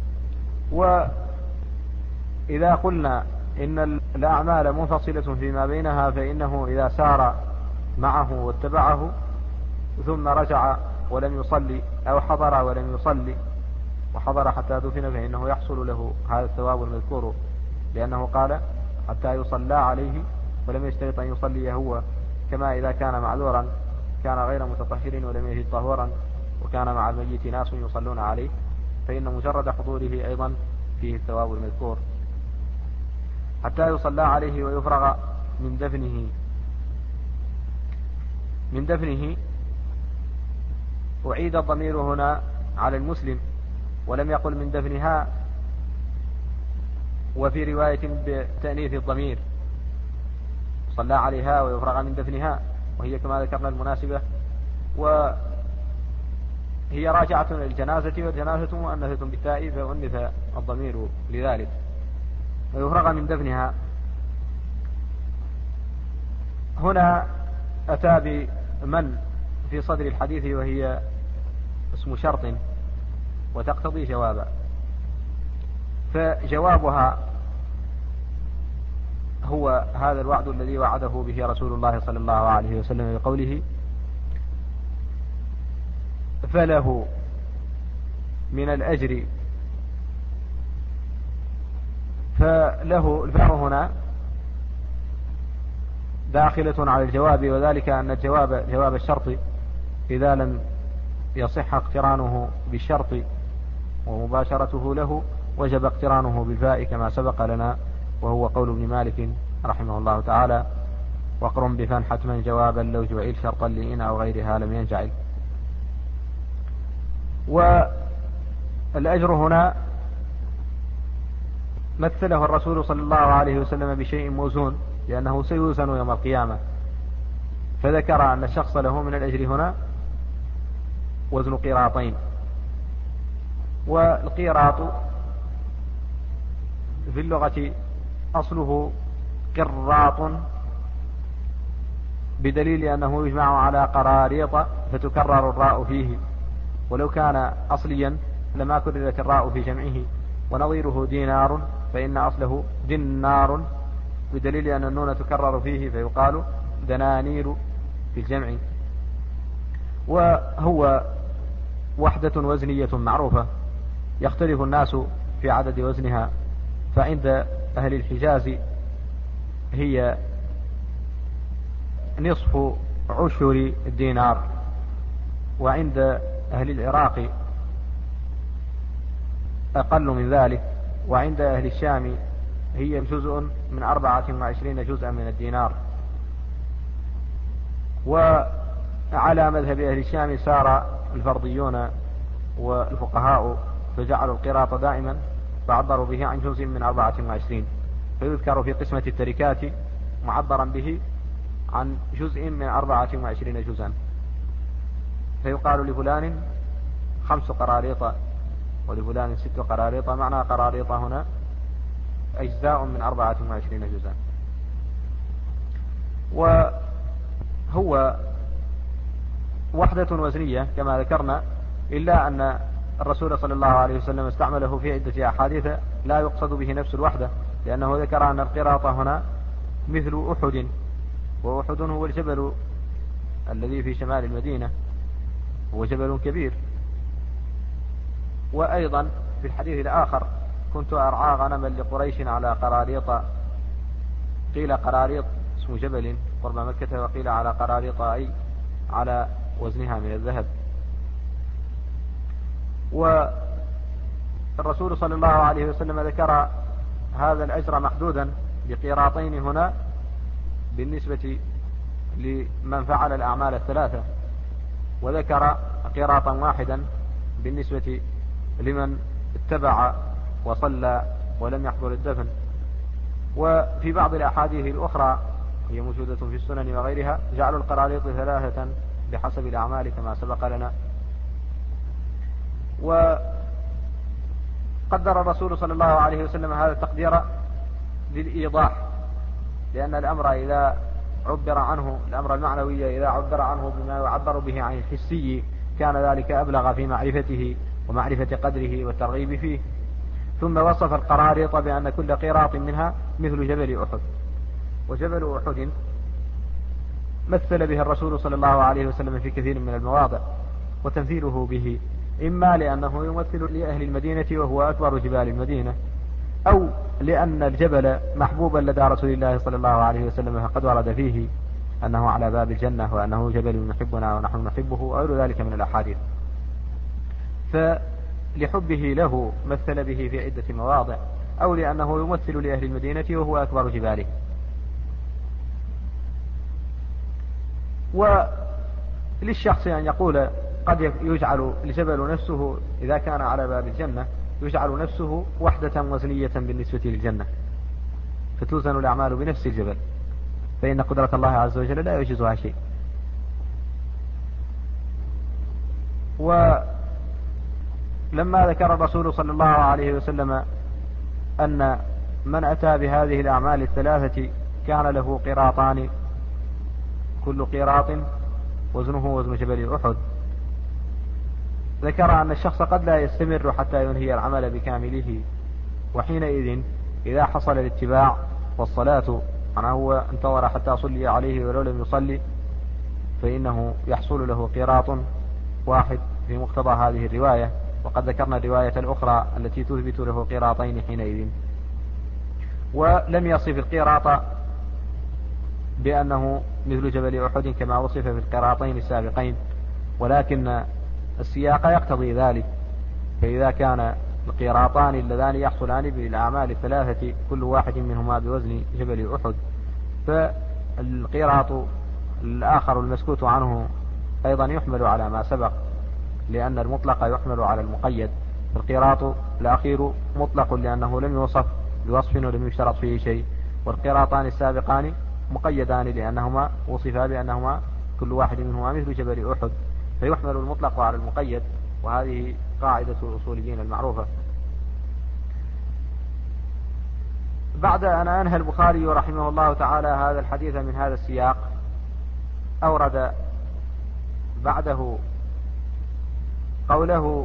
وإذا قلنا إن الأعمال منفصلة فيما بينها فإنه إذا سار معه واتبعه ثم رجع ولم يصلي أو حضر ولم يصلي وحضر حتى دفن فإنه يحصل له هذا الثواب المذكور، لأنه قال حتى يصلى عليه ولم يشترط أن يصلي هو، كما إذا كان معذورا كان غير متطهر ولم يجد طهورا وكان مع الميت ناس يصلون عليه فإن مجرد حضوره أيضا فيه الثواب المذكور. حتى يصلى عليه ويفرغ من دفنه من دفنه أعيد الضمير هنا على المسلم ولم يقل من دفنها، وفي رواية بتأنيث الضمير صلى عليها ويفرغ من دفنها، وهي كما ذكرنا المناسبة، وهي راجعة للجنازة والجنازة مؤنثة بالتاء فأنث الضمير لذلك. ويفرغ من دفنها هنا أتى بمن في صدر الحديث وهي اسم شرط وتقتضي جوابا، فجوابها هو هذا الوعد الذي وعده به رسول الله صلى الله عليه وسلم بقوله فله من الأجر. فله الفاء هنا داخلة على الجواب، وذلك أن الجواب جواب الشرط إذا لم يصح اقترانه بالشرط ومباشرته له وجب اقترانه بالفاء كما سبق لنا، وهو قول ابن مالك رحمه الله تعالى وقرن بفان حتما جوابا لو جعل شرطا لإن أو غيرها لم ينجعل. والأجر هنا مثله الرسول صلى الله عليه وسلم بشيء موزون لأنه سيوزن يوم القيامة، فذكر أن الشخص له من الأجر هنا وزن قيراطين. والقيراط في اللغة أصله قراط بدليل أنه يجمع على قراريط فتكرر الراء فيه، ولو كان أصليا لما كررت الراء في جمعه. ونظيره دينار فإن أصله دينار بدليل أن النون تكرر فيه فيقال دنانير في الجمع. وهو وحدة وزنية معروفة يختلف الناس في عدد وزنها، فعند أهل الحجاز هي نصف عشر الدينار، وعند أهل العراق أقل من ذلك، وعند أهل الشام هي جزء من أربعة وعشرين جزءا من الدينار. وعلى مذهب أهل الشام سار الفرضيون والفقهاء فجعلوا القراط دائما فعبروا به عن جزء من أربعة وعشرين، فيذكر في قسمة التركات معبرا به عن جزء من أربعة وعشرين جزءا، فيقال لفلان خمس قراريط ولفلان ست قراريط، معنى قراريط هنا أجزاء من أربعة وعشرين جزءا. وهو وحدة وزنية كما ذكرنا، إلا أن الرسول صلى الله عليه وسلم استعمله في عدة أحاديث لا يقصد به نفس الوحدة، لأنه ذكر أن القراط هنا مثل أحد، وأحد هو الجبل الذي في شمال المدينة، هو جبل كبير. وأيضا في الحديث الآخر كنت أرعى غنما لقريش على قراريط، قيل قراريط اسم جبل قرب مكة، وقيل على قراريط أي على وزنها من الذهب. والرسول صلى الله عليه وسلم ذكر هذا الأجر محدودا بقيراطين هنا بالنسبة لمن فعل الأعمال الثلاثة، وذكر قيراطا واحدا بالنسبة لمن اتبع وصلى ولم يحضر الدفن. وفي بعض الأحاديث الأخرى هي موجودة في السنن وغيرها جعلوا القراريط ثلاثة بحسب الأعمال كما سبق لنا. وقدر الرسول صلى الله عليه وسلم هذا التقدير للإيضاح، لأن الأمر إذا عبر عنه الأمر المعنوي إذا عبر عنه بما يعبر به عن الحسي كان ذلك أبلغ في معرفته ومعرفة قدره والترغيب فيه. ثم وصف القراريط بأن كل قيراط منها مثل جبل أحد، وجبل أحد مثل به الرسول صلى الله عليه وسلم في كثير من المواضع، وتمثيله به إما لأنه يمثل لأهل المدينة وهو أكبر جبال المدينة، أو لأن الجبل محبوبا لدى رسول الله صلى الله عليه وسلم فقد ورد فيه أنه على باب الجنة وأنه جبل يحبنا ونحن نحبه وغير ذلك من الأحاديث. فلحبه له مثل به في عدة مواضع، أو لأنه يمثل لأهل المدينة وهو أكبر جباله. وللشخص أن يقول قد يجعل الجبل نفسه إذا كان على باب الجنة يجعل نفسه وحدة وزنية بالنسبة للجنة، فتوزن الأعمال بنفس الجبل، فإن قدرة الله عز وجل لا يعجزها شيء. ولما ذكر الرسول صلى الله عليه وسلم أن من أتى بهذه الأعمال الثلاثة كان له قيراطان كل قيراط وزنه وزن جبل أحد، ذكر أن الشخص قد لا يستمر حتى ينهي العمل بكامله، وحينئذ إذا حصل الاتباع والصلاة أنا هو انتظر حتى صلي عليه ولو لم يصلي فإنه يحصل له قيراط واحد في مقتضى هذه الرواية. وقد ذكرنا الرواية الأخرى التي تثبت له قيراطين حينئذ. ولم يصف القيراط بأنه مثل جبل أحد كما وصف في القيراطين السابقين، ولكن السياق يقتضي ذلك. فإذا كان القيراطان اللذان يحصلان بالأعمال الثلاثة كل واحد منهما بوزن جبل أحد، فالقيراط الآخر المسكوت عنه أيضا يحمل على ما سبق، لأن المطلق يحمل على المقيد. القيراط الأخير مطلق لأنه لم يوصف بوصف ولم يشترط فيه شيء، والقيراطان السابقان مقيدان لأنهما وصفا بأنهما كل واحد منهما مثل جبل أحد، فيحمل المطلق على المقيد، وهذه قاعدة الأصوليين المعروفة. بعد أن أنهى البخاري رحمه الله تعالى هذا الحديث من هذا السياق أورد بعده قوله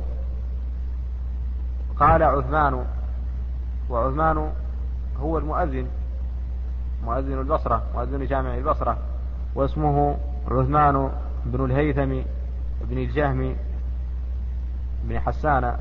قال عثمان، وعثمان هو المؤذن مؤذن البصرة مؤذن جامع البصرة، واسمه عثمان بن الهيثم بن الجهم بن حسان،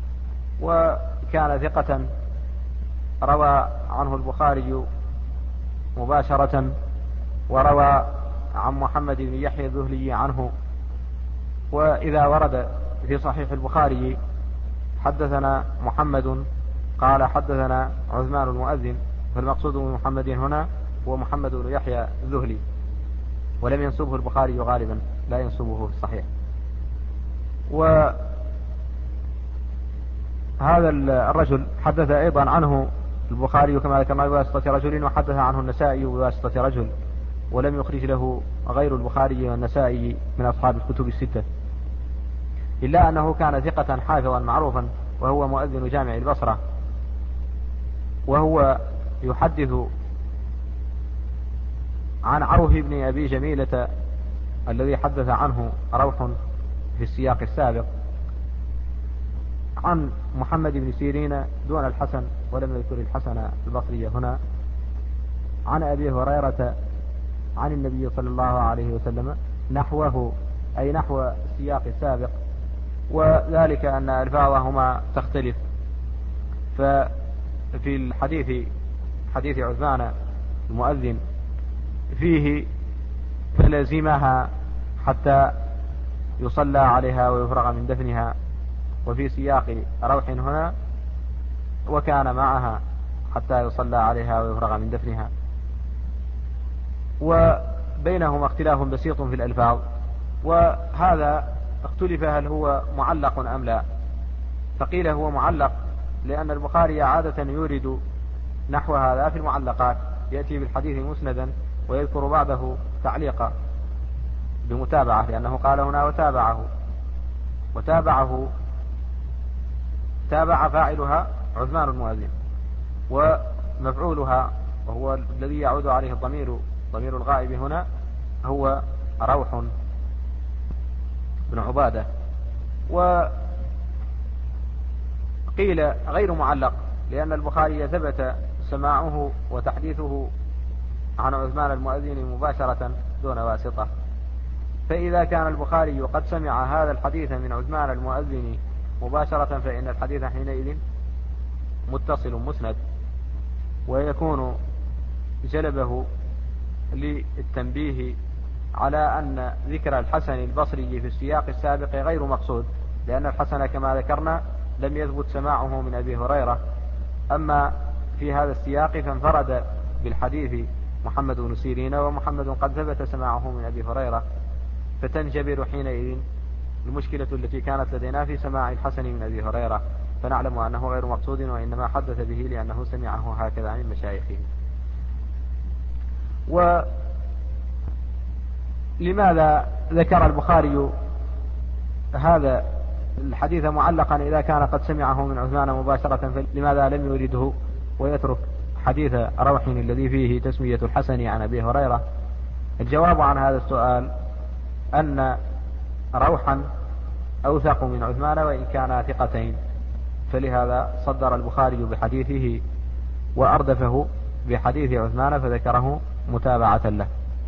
وكان ثقة روى عنه البخاري مباشرة، وروى عن محمد بن يحيى الذهلي عنه. وإذا ورد في صحيح البخاري حدثنا محمد قال حدثنا عثمان المؤذن، فالمقصود من محمد هنا هو محمد بن يحيى الذهلي، ولم ينسبه البخاري غالبا، لا ينسبه في الصحيح. وهذا الرجل حدث أيضا عنه البخاري كما ذكرنا بواسطة رجل، وحدث عنه النسائي بواسطة رجل، ولم يخرج له غير البخاري والنسائي من أصحاب الكتب الستة، إلا أنه كان ثقة حافظا معروفا، وهو مؤذن جامع البصرة، وهو يحدث عن عوف بن أبي جميلة الذي حدث عنه روح في السياق السابق، عن محمد بن سيرين دون الحسن، ولم يذكر الحسن البصري هنا، عن أبي هريرة عن النبي صلى الله عليه وسلم نحوه، أي نحو السياق السابق، وذلك أن ألفاظهما تختلف. ففي الحديث حديث عثمان المؤذن فيه فلزمها حتى يصلى عليها ويفرغ من دفنها، وفي سياق روح هنا وكان معها حتى يصلى عليها ويفرغ من دفنها. وبينهما اختلاف بسيط في الألفاظ، وهذا اختلف هل هو معلق أم لا، فقيل هو معلق لأن البخاري عادة يورد نحو هذا في المعلقات، يأتي بالحديث مسندا ويذكر بعده تعليقا بمتابعة، لأنه قال هنا وتابعه، وتابعه تابع فاعلها عثمان المؤذن، ومفعولها وهو الذي يعود عليه الضمير ضمير الغائب هنا هو روح بن عبادة. وقيل غير معلق لأن البخاري ثبت سماعه وتحديثه عن عثمان المؤذن مباشرة دون واسطة، فإذا كان البخاري قد سمع هذا الحديث من عثمان المؤذن مباشرة فإن الحديث حينئذ متصل مسند، ويكون جلبه للتنبيه على أن ذكر الحسن البصري في السياق السابق غير مقصود، لأن الحسن كما ذكرنا لم يثبت سماعه من أبي هريرة، أما في هذا السياق فانفرد بالحديث محمد بن سيرين، ومحمد قد ثبت سماعه من أبي هريرة، فتنجبر حينئذ المشكلة التي كانت لدينا في سماع الحسن من أبي هريرة، فنعلم أنه غير مقصود وإنما حدث به لأنه سمعه هكذا عن مشايخه. ولماذا ذكر البخاري هذا الحديث معلقا إذا كان قد سمعه من عثمان مباشرة، فلماذا لم يرده ويترك حديث روح الذي فيه تسمية الحسن عن أبي هريرة؟ الجواب عن هذا السؤال أن روحا أوثق من عثمان وإن كانا ثقتين، فلهذا صدر البخاري بحديثه وأردفه بحديث عثمان فذكره متابعة له.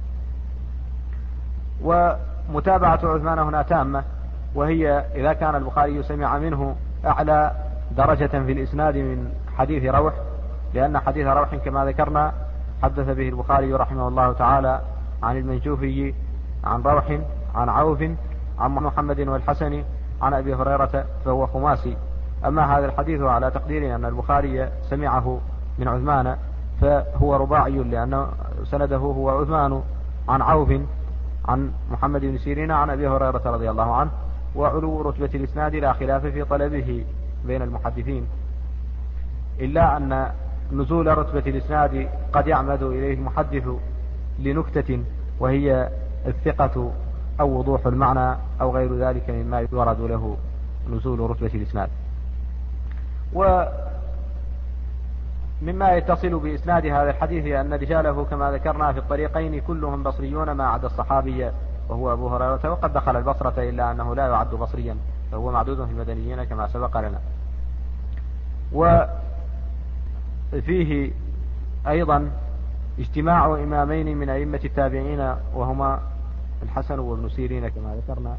ومتابعة عثمان هنا تامة، وهي إذا كان البخاري سمع منه أعلى درجة في الإسناد من حديث روح، لأن حديث روح كما ذكرنا حدث به البخاري رحمه الله تعالى عن المنجوفي عن روح عن عوف عن محمد والحسن عن أبي هريرة، فهو خماسي. أما هذا الحديث على تقدير أن البخاري سمعه من عثمان فهو رباعي، لأن سنده هو عثمان عن عوف عن محمد بن سيرين عن أبي هريرة رضي الله عنه. وعلو رتبة الإسناد لا خلاف في طلبه بين المحدثين، إلا أن نزول رتبة الإسناد قد يعمد إليه المحدث لنكتة، وهي الثقة أو وضوح المعنى أو غير ذلك مما يورد له نزول رتبة الإسناد. ومما يتصل بإسناد هذا الحديث أن رجاله كما ذكرنا في الطريقين كلهم بصريون ما عدا الصحابي وهو أبو هريرة، وقد دخل البصرة إلا أنه لا يعد بصريا، فهو معدود في المدنيين كما سبق لنا. وفيه أيضا اجتماع إمامين من أئمة التابعين وهما الحسن وابن سيرين كما ذكرنا،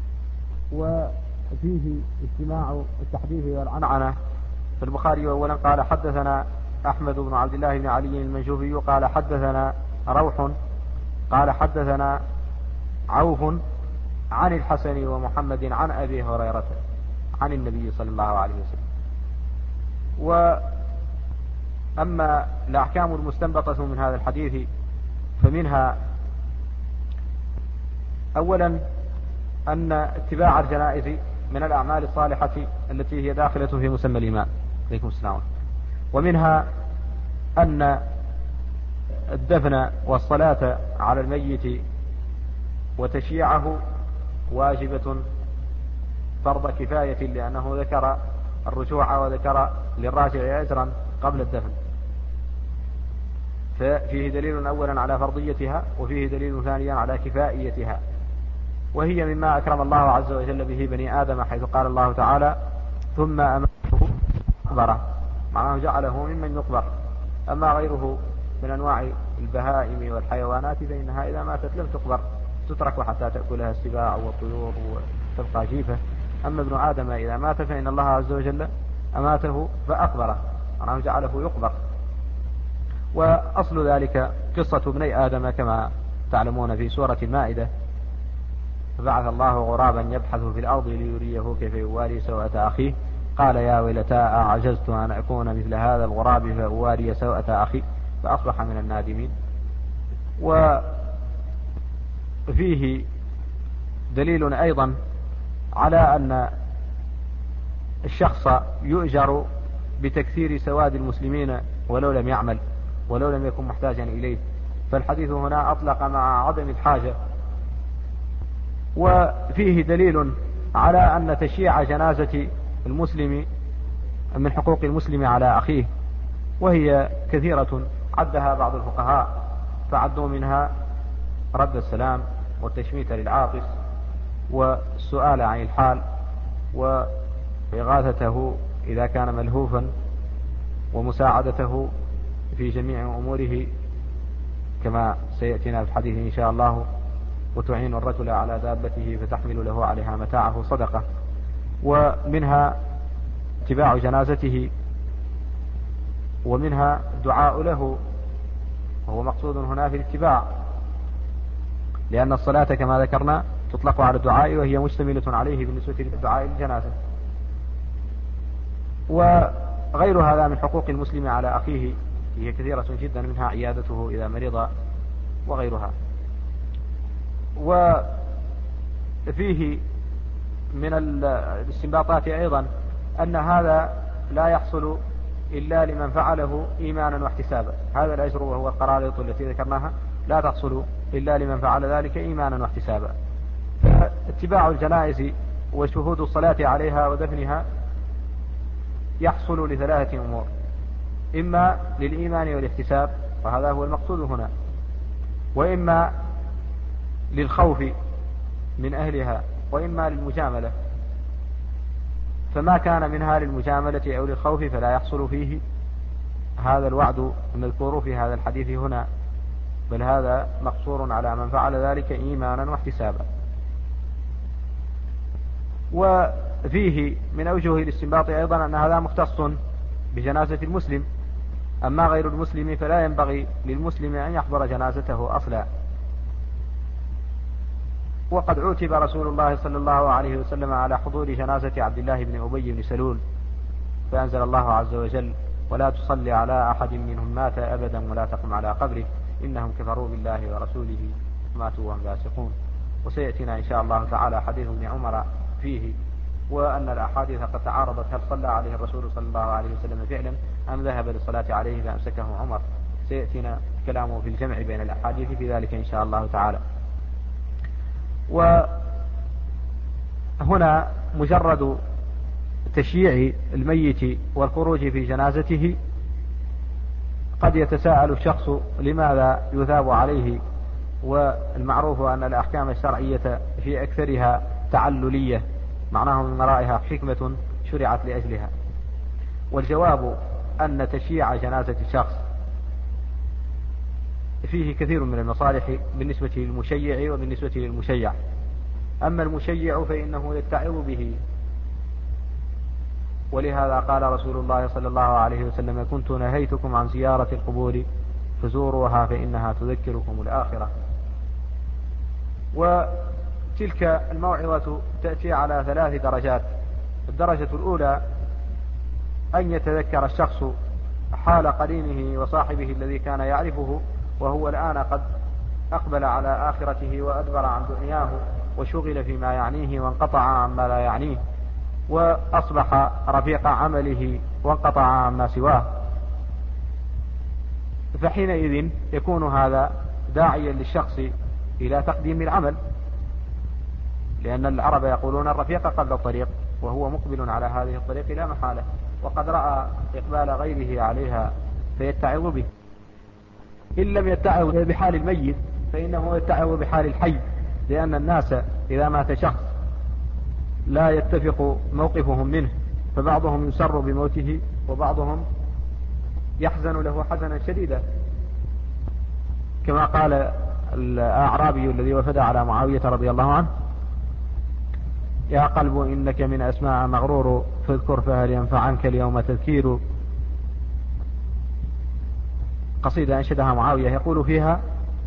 وفيه اجتماع التحديث والعنعنة. فالبخاري أولا قال حدثنا أحمد بن عبد الله بن علي المنجوفي قال حدثنا روح قال حدثنا عوف عن الحسن ومحمد عن أبي هريرة عن النبي صلى الله عليه وسلم. وأما الأحكام المستنبطة من هذا الحديث فمنها أولا أن اتباع الجنائز من الأعمال الصالحة التي هي داخلة في مسمى الإيمان. عليكم السلام. ومنها أن الدفن والصلاة على الميت وتشييعه واجبة فرض كفاية، لأنه ذكر الرجوع وذكر للراجع أجرا قبل الدفن، ففيه دليل أولا على فرضيتها، وفيه دليل ثانيا على كفائيتها، وهي مما أكرم الله عز وجل به بني آدم، حيث قال الله تعالى ثم أماته قبره، معناه جعله ممن يقبر. أما غيره من أنواع البهائم والحيوانات فإنها إذا ماتت لم تقبر، تترك حتى تأكلها السباع والطيور وتبقى جيفة. أما ابن آدم إذا مات فإن الله عز وجل أماته فأقبره، معناه جعله يقبر. وأصل ذلك قصة ابني آدم كما تعلمون في سورة المائدة: فبعث الله غرابا يبحث في الأرض ليريه كيف يواري سوءة أخيه قال يا ويلتى أعجزت أن أكون مثل هذا الغراب فأواري سوءة أخي فأصبح من النادمين. وفيه دليل أيضا على أن الشخص يؤجر بتكثير سواد المسلمين ولو لم يعمل ولو لم يكن محتاجا إليه، فالحديث هنا أطلق مع عدم الحاجة. وفيه دليل على أن تشييع جنازة المسلم من حقوق المسلم على أخيه، وهي كثيرة عدها بعض الفقهاء، فعدوا منها رد السلام والتشميت للعاطس والسؤال عن الحال وإغاثته إذا كان ملهوفا ومساعدته في جميع أموره كما سيأتينا في الحديث إن شاء الله، وتعين الرجل على دابته فتحمل له عليها متاعه صدقة. ومنها اتباع جنازته، ومنها الدعاء له، وهو مقصود هنا في الاتباع، لأن الصلاة كما ذكرنا تطلق على الدعاء وهي مشتملة عليه بالنسبة للدعاء الجنازة. وغير هذا من حقوق المسلم على أخيه هي كثيرة جدا، منها عيادته إذا مرض وغيرها. وفيه من الاستنباطات أيضا أن هذا لا يحصل إلا لمن فعله إيمانا واحتسابا، هذا الأجر وهو القراريط التي ذكرناها لا تحصل إلا لمن فعل ذلك إيمانا واحتسابا. فاتباع الجنائز وشهود الصلاة عليها ودفنها يحصل لثلاثة أمور: إما للإيمان والاحتساب وهذا هو المقصود هنا، وإما للخوف من أهلها، وإما للمجاملة. فما كان منها للمجاملة أو للخوف فلا يحصل فيه هذا الوعد المذكور في هذا الحديث هنا، بل هذا مقصور على من فعل ذلك إيمانا واحتسابا. وفيه من أوجه الاستنباط أيضا أن هذا مختص بجنازة المسلم، أما غير المسلم فلا ينبغي للمسلم أن يحضر جنازته أصلا. وقد عوتب رسول الله صلى الله عليه وسلم على حضور جنازة عبد الله بن أبي بن سلول، فأنزل الله عز وجل: ولا تصلي على أحد منهم مات أبدا ولا تقم على قبره إنهم كفروا بالله ورسوله ماتوا وهم فاسقون. وسيأتينا إن شاء الله تعالى حديث ابن عمر فيه، وأن الأحاديث قد تعارضت، هل صلى عليه الرسول صلى الله عليه وسلم فعلا أم ذهب للصلاة عليه فأمسكه عمر. سيأتينا كلامه في الجمع بين الأحاديث في ذلك إن شاء الله تعالى. وهنا مجرد تشييع الميت والخروج في جنازته قد يتساءل الشخص لماذا يثاب عليه، والمعروف أن الأحكام الشرعية في أكثرها تعللية، معناه من ورائها حكمة شرعت لأجلها. والجواب أن تشييع جنازة الشخص فيه كثير من المصالح بالنسبة للمشيع وبالنسبة للمشيع. أما المشيع فإنه يتعظ به، ولهذا قال رسول الله صلى الله عليه وسلم: كنت نهيتكم عن زيارة القبور فزوروها فإنها تذكركم الآخرة. وتلك الموعظة تأتي على ثلاث درجات. الدرجة الأولى أن يتذكر الشخص حال قرينه وصاحبه الذي كان يعرفه، وهو الآن قد أقبل على آخرته وأدبر عن دنياه وشغل فيما يعنيه وانقطع عما لا يعنيه، وأصبح رفيق عمله وانقطع عما سواه. فحينئذ يكون هذا داعيا للشخص إلى تقديم العمل، لأن العرب يقولون الرفيق قبل الطريق، وهو مقبل على هذه الطريق لا محالة، وقد رأى إقبال غيره عليها فيتعظ به. إن لم يتعظ بحال الميت فإنه يتعظ بحال الحي، لأن الناس إذا مات شخص لا يتفق موقفهم منه، فبعضهم يسر بموته وبعضهم يحزن له حزنا شديدا، كما قال الأعرابي الذي وفد على معاوية رضي الله عنه: يا قلب إنك من أسماء مغرور فاذكر فهل ينفعنك اليوم تذكير. قصيدة أنشدها معاوية يقول فيها: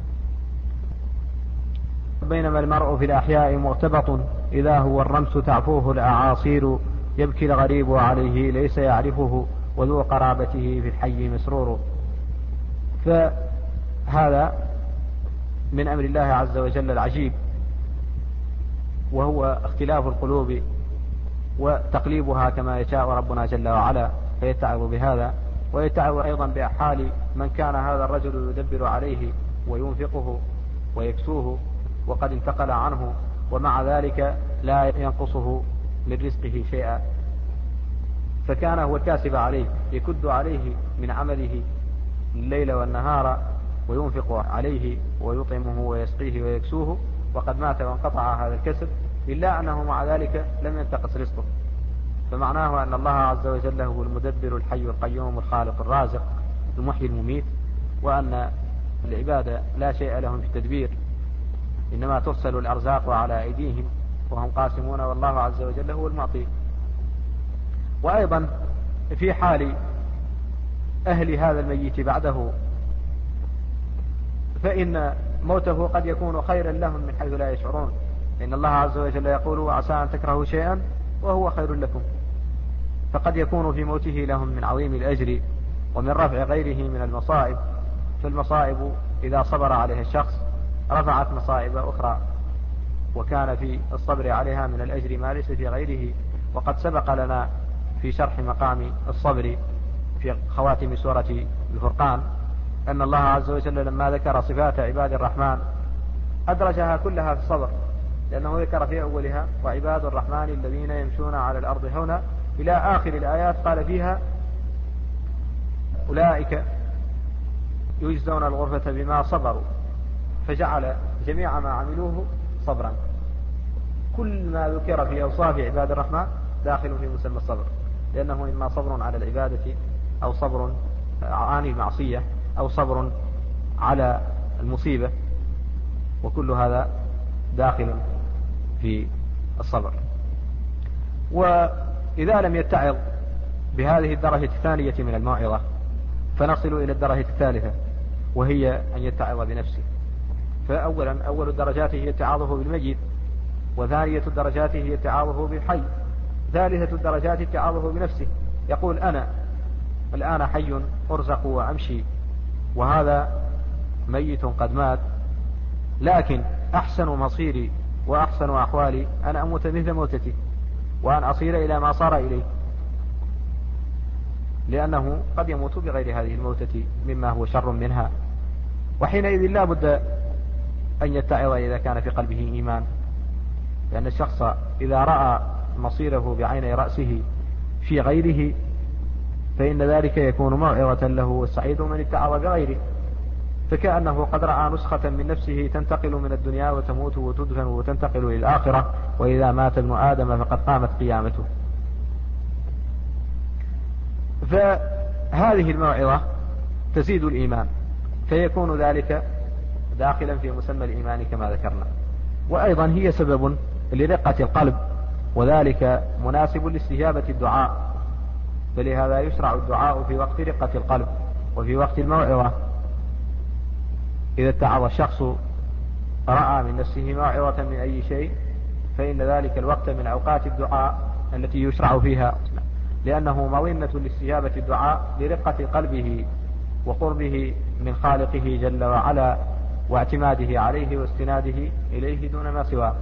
بينما المرء في الأحياء مغتبط إذا هو الرمس تعفوه الأعاصير، يبكي الغريب عليه ليس يعرفه وذو قرابته في الحي مسرور. فهذا من أمر الله عز وجل العجيب، وهو اختلاف القلوب وتقليبها كما يشاء ربنا جل وعلا، فيتعظ بهذا ويتعظ أيضا بحال من كان هذا الرجل يدبر عليه وينفقه ويكسوه وقد انتقل عنه، ومع ذلك لا ينقصه من رزقه شيئا، فكان هو الكاسب عليه يكد عليه من عمله الليل والنهار وينفق عليه ويطعمه ويسقيه ويكسوه، وقد مات وانقطع هذا الكسب، إلا أنه مع ذلك لم ينتقص رزقه. فمعناه أن الله عز وجل هو المدبر الحي القيوم الخالق الرازق المحيي المميت، وأن العباد لا شيء لهم في التدبير، إنما ترسل الأرزاق على أيديهم وهم قاسمون، والله عز وجل هو المعطي. وأيضا في حال أهل هذا الميت بعده، فإن موته قد يكون خيرا لهم من حيث لا يشعرون، إن الله عز وجل يقول وعسى أن تكرهوا شيئا وهو خير لكم، فقد يكون في موته لهم من عظيم الأجر ومن رفع غيره من المصائب. فالمصائب إذا صبر عليها الشخص رفعت مصائب أخرى، وكان في الصبر عليها من الأجر ما ليس في غيره. وقد سبق لنا في شرح مقام الصبر في خواتم سورة الفرقان أن الله عز وجل لما ذكر صفات عباد الرحمن أدرجها كلها في الصبر، لأنه ذكر في أولها وعباد الرحمن الذين يمشون على الأرض هونا إلى آخر الآيات، قال فيها أولئك يجزون الغرفة بما صبروا، فجعل جميع ما عملوه صبرا. كل ما ذكر في أوصاف عباد الرحمن داخل في مسمى الصبر، لأنه إما صبر على العبادة أو صبر عن المعصية أو صبر على المصيبة، وكل هذا داخل في الصبر. وإذا لم يتعظ بهذه الدرجة الثانية من الموعظة فنصل إلى الدرجة الثالثة، وهي أن يتعظ بنفسه. فأولا أول الدرجات هي اتعاظه بالميت، وثانية الدرجات هي اتعاظه بالحي، ثالثة الدرجات اتعاظه بنفسه. يقول أنا الآن حي أرزق وأمشي، وهذا ميت قد مات، لكن أحسن مصيري وأحسن أحوالي أن أموت مثل موتتي، وأن أصير إلى ما صار إليه، لأنه قد يموت بغير هذه الموتة مما هو شر منها. وحينئذ لا بد أن يتعظ إذا كان في قلبه إيمان، لأن الشخص إذا رأى مصيره بعين رأسه في غيره فإن ذلك يكون موعظة له، والسعيد من اتعظ بغيره، فكأنه قد رأى نسخة من نفسه تنتقل من الدنيا وتموت وتدفن وتنتقل إلى الآخرة، وإذا مات ابن آدم فقد قامت قيامته. فهذه الموعظة تزيد الإيمان، فيكون ذلك داخلا في مسمى الإيمان كما ذكرنا. وأيضا هي سبب لرقة القلب، وذلك مناسب لاستجابة الدعاء، فلهذا يشرع الدعاء في وقت رقة القلب وفي وقت الموعظة. إذا اتعظ الشخص رأى من نفسه موعظة من أي شيء فإن ذلك الوقت من أوقات الدعاء التي يشرع فيها، لأنه مظنة لاستجابة الدعاء لرقة قلبه وقربه من خالقه جل وعلا واعتماده عليه واستناده إليه دون ما سواه.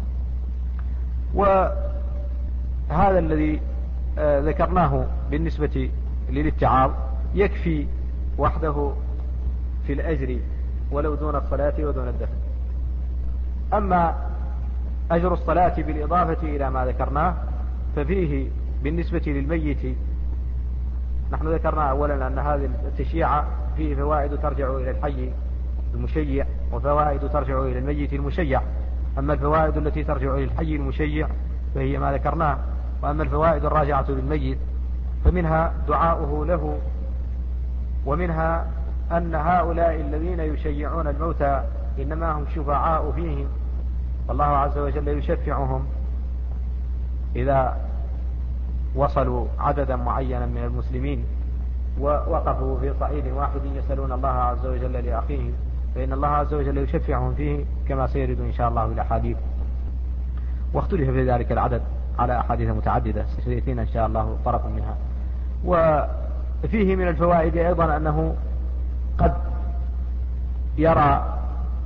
وهذا الذي ذكرناه بالنسبة للاتعاظ يكفي وحده في الأجر ولو دون الصلاة ودون الدفن. أما أجر الصلاة بالإضافة إلى ما ذكرناه ففيه بالنسبة للميت، نحن ذكرنا أولا أن هذا التشييع فيه فوائد ترجع إلى الحي المشيع وفوائد ترجع إلى الميت المشيع. أما الفوائد التي ترجع إلى الحي المشيع فهي ما ذكرناه، وأما الفوائد الراجعة للميت فمنها دعاؤه له، ومنها أن هؤلاء الذين يشيعون الموتى إنما هم شفعاء فيهم، والله عز وجل يشفعهم إذا وصلوا عددا معينا من المسلمين ووقفوا في صعيد واحد يسألون الله عز وجل لأخيهم، فإن الله عز وجل يشفعهم فيه كما سيرد إن شاء الله الأحاديث. واختلف في ذلك العدد على أحاديث متعددة سيأتينا إن شاء الله طرف منها. وفيه من الفوائد أيضا أنه قد يرى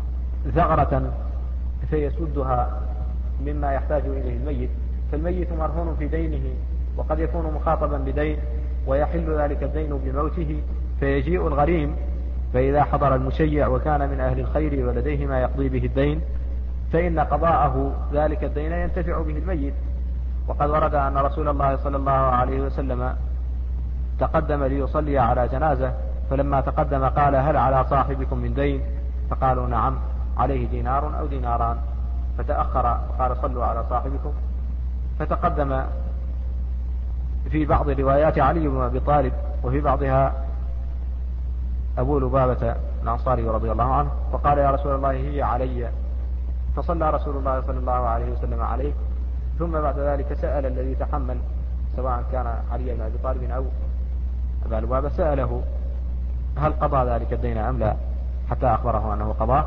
ثغرة فيسدها مما يحتاج إليه الميت، فالميت مرهون في دينه وقد يكون مخاطبا بدين ويحل ذلك الدين بموته، فيجيء الغريم فإذا حضر المشيع وكان من أهل الخير ولديه ما يقضي به الدين فإن قضاءه ذلك الدين ينتفع به الميت. وقد ورد أن رسول الله صلى الله عليه وسلم تقدم ليصلي على جنازة، فلما تقدم قال: هل على صاحبكم من دين؟ فقالوا: نعم، عليه دينار أو ديناران. فتأخر وقال: صلوا على صاحبكم. فتقدم في بعض روايات علي بن أبي طالب، وفي بعضها أبو لبابة الأنصاري رضي الله عنه، فقال: يا رسول الله هي علي. فصلى رسول الله صلى الله عليه وسلم عليه، ثم بعد ذلك سأل الذي تحمل، سواء كان علي بن أبي طالب أو أبا لبابة، سأله: هل قضى ذلك الدين أم لا؟ حتى أخبره أنه قضاه.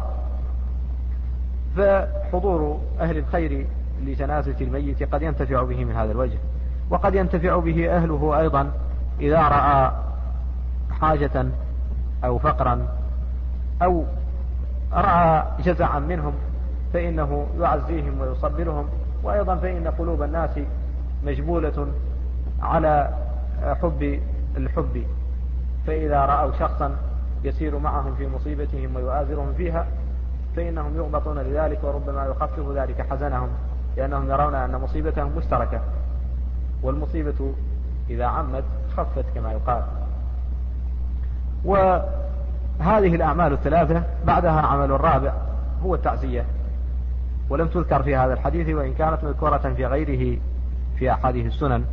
فحضور أهل الخير لجنازة الميت قد ينتفع به من هذا الوجه، وقد ينتفع به أهله أيضا إذا رأى حاجة أو فقرا أو رأى جزعا منهم فإنه يعزيهم ويصبرهم. وأيضا فإن قلوب الناس مجبولة على حب الحب، فإذا رأوا شخصا يسير معهم في مصيبتهم ويؤازرهم فيها فإنهم يغبطون لذلك، وربما يخفف ذلك حزنهم، لأنهم يرون أن مصيبتهم مشتركة، والمصيبة إذا عمت خفت كما يقال. وهذه الأعمال الثلاثة بعدها عمل الرابع هو التعزية، ولم تذكر في هذا الحديث وإن كانت مذكورة في غيره في أحاديث السنن،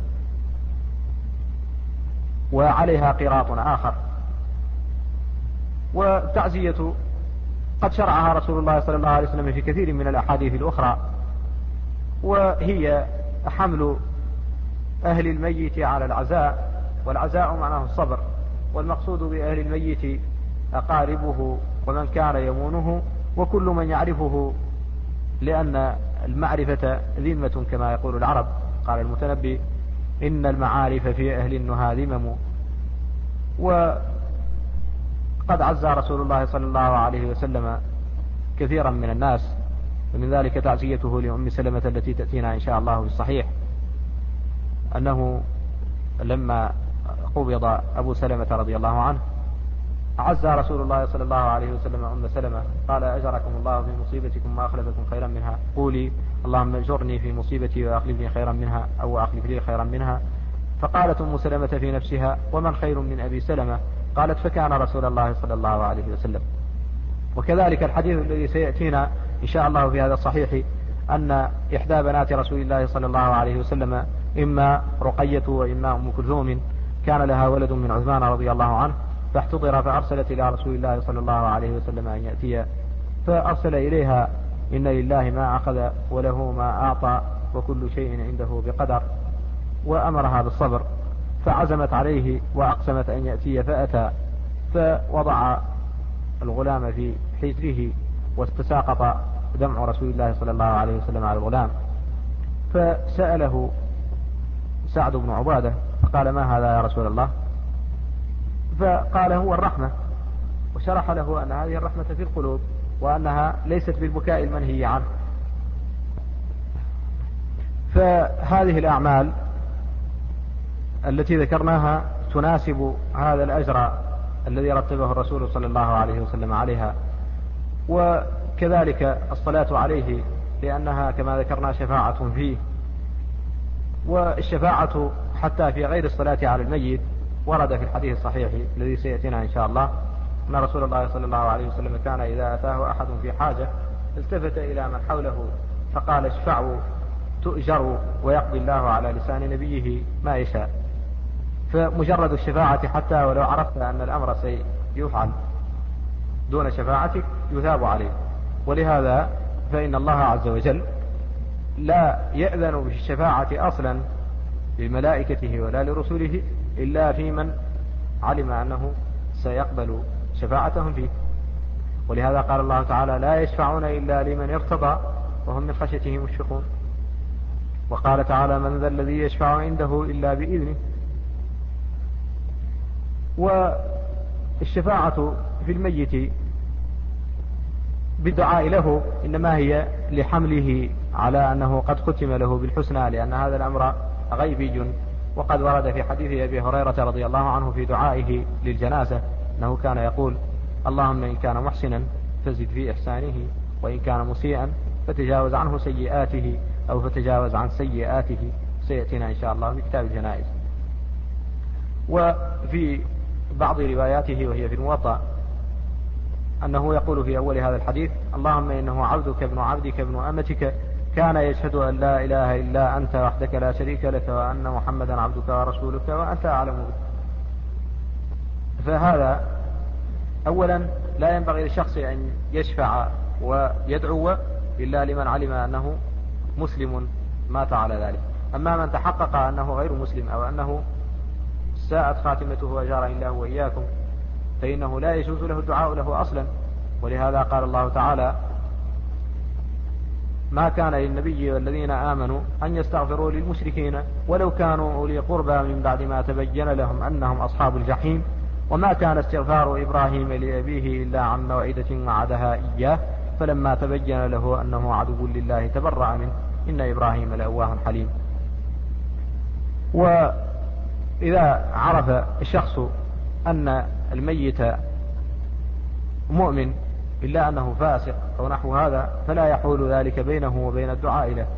وعليها قراط آخر. والتعزية قد شرعها رسول الله صلى الله عليه وسلم في كثير من الأحاديث الأخرى، وهي حمل أهل الميت على العزاء، والعزاء معناه الصبر، والمقصود بأهل الميت أقاربه ومن كان يمونه وكل من يعرفه، لأن المعرفة ذمة كما يقول العرب. قال المتنبي: إن المعارف في أهل النهى ذمم. وقد عزى رسول الله صلى الله عليه وسلم كثيرا من الناس، ومن ذلك تعزيته لأم سلمة التي تأتينا إن شاء الله بالصحيح، أنه لما قبض أبو سلمة رضي الله عنه عزى رسول الله صلى الله عليه وسلم أم سلمة، قال: أجركم الله في مصيبتكم وأخلفكم خيرا منها، قولي اللهم اجرني في مصيبتي وأخلفني خيرا منها أو أخلف لي خيرا منها. فقالت أم سلمة في نفسها: ومن خير من أبي سلمة؟ قالت: فكان رسول الله صلى الله عليه وسلم. وكذلك الحديث الذي سيأتينا إن شاء الله في هذا الصحيح أن إحدى بنات رسول الله صلى الله عليه وسلم إما رقية وإما أم كلثوم كان لها ولد من عثمان رضي الله عنه، فاحتضر فأرسلت إلى رسول الله صلى الله عليه وسلم أن يأتي، فأرسل إليها: إن لله ما أخذ وله ما أعطى وكل شيء عنده بقدر، وأمرها بالصبر، فعزمت عليه وأقسمت أن يأتي، فأتى فوضع الغلام في حجره واستساقط دمع رسول الله صلى الله عليه وسلم على الغلام، فسأله سعد بن عبادة فقال: ما هذا يا رسول الله؟ فقال: هو الرحمة، وشرح له أن هذه الرحمة في القلوب وأنها ليست بالبكاء المنهي عنه. فهذه الأعمال التي ذكرناها تناسب هذا الأجر الذي رتبه الرسول صلى الله عليه وسلم عليها، وكذلك الصلاة عليه لأنها كما ذكرنا شفاعة فيه. والشفاعة حتى في غير الصلاة على الميت ورد في الحديث الصحيح الذي سيأتينا إن شاء الله أن رسول الله صلى الله عليه وسلم كان إذا أتاه أحد في حاجة التفت إلى من حوله فقال: اشفعوا تؤجروا ويقضي الله على لسان نبيه ما يشاء. فمجرد الشفاعة حتى ولو عرفت أن الأمر سيفعل دون شفاعتك يثاب عليه. ولهذا فإن الله عز وجل لا يأذن بالشفاعة أصلا لملائكته ولا لرسله إلا في من علم أنه سيقبل شفاعتهم فيه. ولهذا قال الله تعالى: لا يشفعون إلا لمن ارتضى وهم من خشيته مشفقون. وقال تعالى: من ذا الذي يشفع عنده إلا بإذنه. والشفاعة في الميت بالدعاء له إنما هي لحمله على أنه قد ختم له بالحسنى، لأن هذا الأمر غيبي. وقد ورد في حديث أبي هريرة رضي الله عنه في دعائه للجنازة أنه كان يقول: اللهم إن كان محسنا فزد في إحسانه، وإن كان مسيئا فتجاوز عنه سيئاته أو فتجاوز عن سيئاته. سيأتينا إن شاء الله في كتاب الجنائز. وفي بعض رواياته وهي في الموطأ أنه يقول في أول هذا الحديث: اللهم إنه عبدك ابن عبدك ابن أمتك كان يشهد أن لا إله إلا أنت وحدك لا شريك لك وأن محمدا عبدك ورسولك وأنت أعلم بك. فهذا أولا لا ينبغي للشخص أن يشفع ويدعو إلا لمن علم أنه مسلم مات على ذلك. أما من تحقق أنه غير مسلم أو أنه ساءت خاتمته وجارى الله وإياكم فإنه لا يجوز له الدعاء له أصلا. ولهذا قال الله تعالى: ما كان للنبي والذين آمنوا أن يستغفروا للمشركين ولو كانوا أولي قربى من بعد ما تبين لهم أنهم أصحاب الجحيم وما كان استغفار إبراهيم لأبيه إلا عن موعدة وعدها إياه فلما تبين له أنه عدو لله تبرأ منه إن إبراهيم لأواه حليم. وإذا عرف الشخص أن الميت مؤمن إلا أنه فاسق أو نحو هذا فلا يحول ذلك بينه وبين الدعاء له،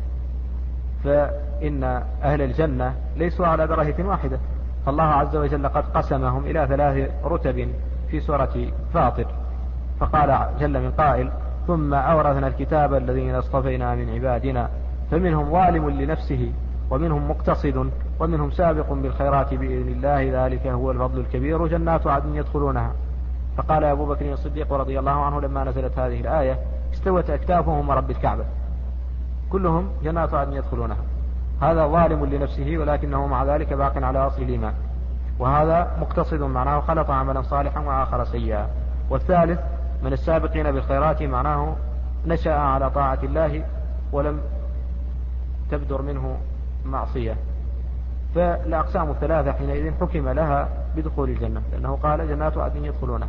فإن أهل الجنة ليسوا على درجة واحدة، فالله عز وجل قد قسمهم إلى ثلاث رتب في سورة فاطر، فقال جل من قائل: ثم أورثنا الكتاب الذين اصطفينا من عبادنا فمنهم ظالم لنفسه ومنهم مقتصد ومنهم سابق بالخيرات بإذن الله ذلك هو الفضل الكبير جنات عدن يدخلونها. فقال أبو بكر الصديق رضي الله عنه لما نزلت هذه الآية: استوت أكتافهم ورب الكعبة، كلهم جنات عدن يدخلونها. هذا ظالم لنفسه ولكنه مع ذلك باق على أصل الإيمان، وهذا مقتصد معناه خلط عملا صالحا وآخر سيئا. والثالث من السابقين بالخيرات معناه نشأ على طاعة الله ولم تبدر منه معصية. فالأقسام الثلاثة حينئذ حكم لها بدخول الجنة، لأنه قال جنات عدن يدخلونها.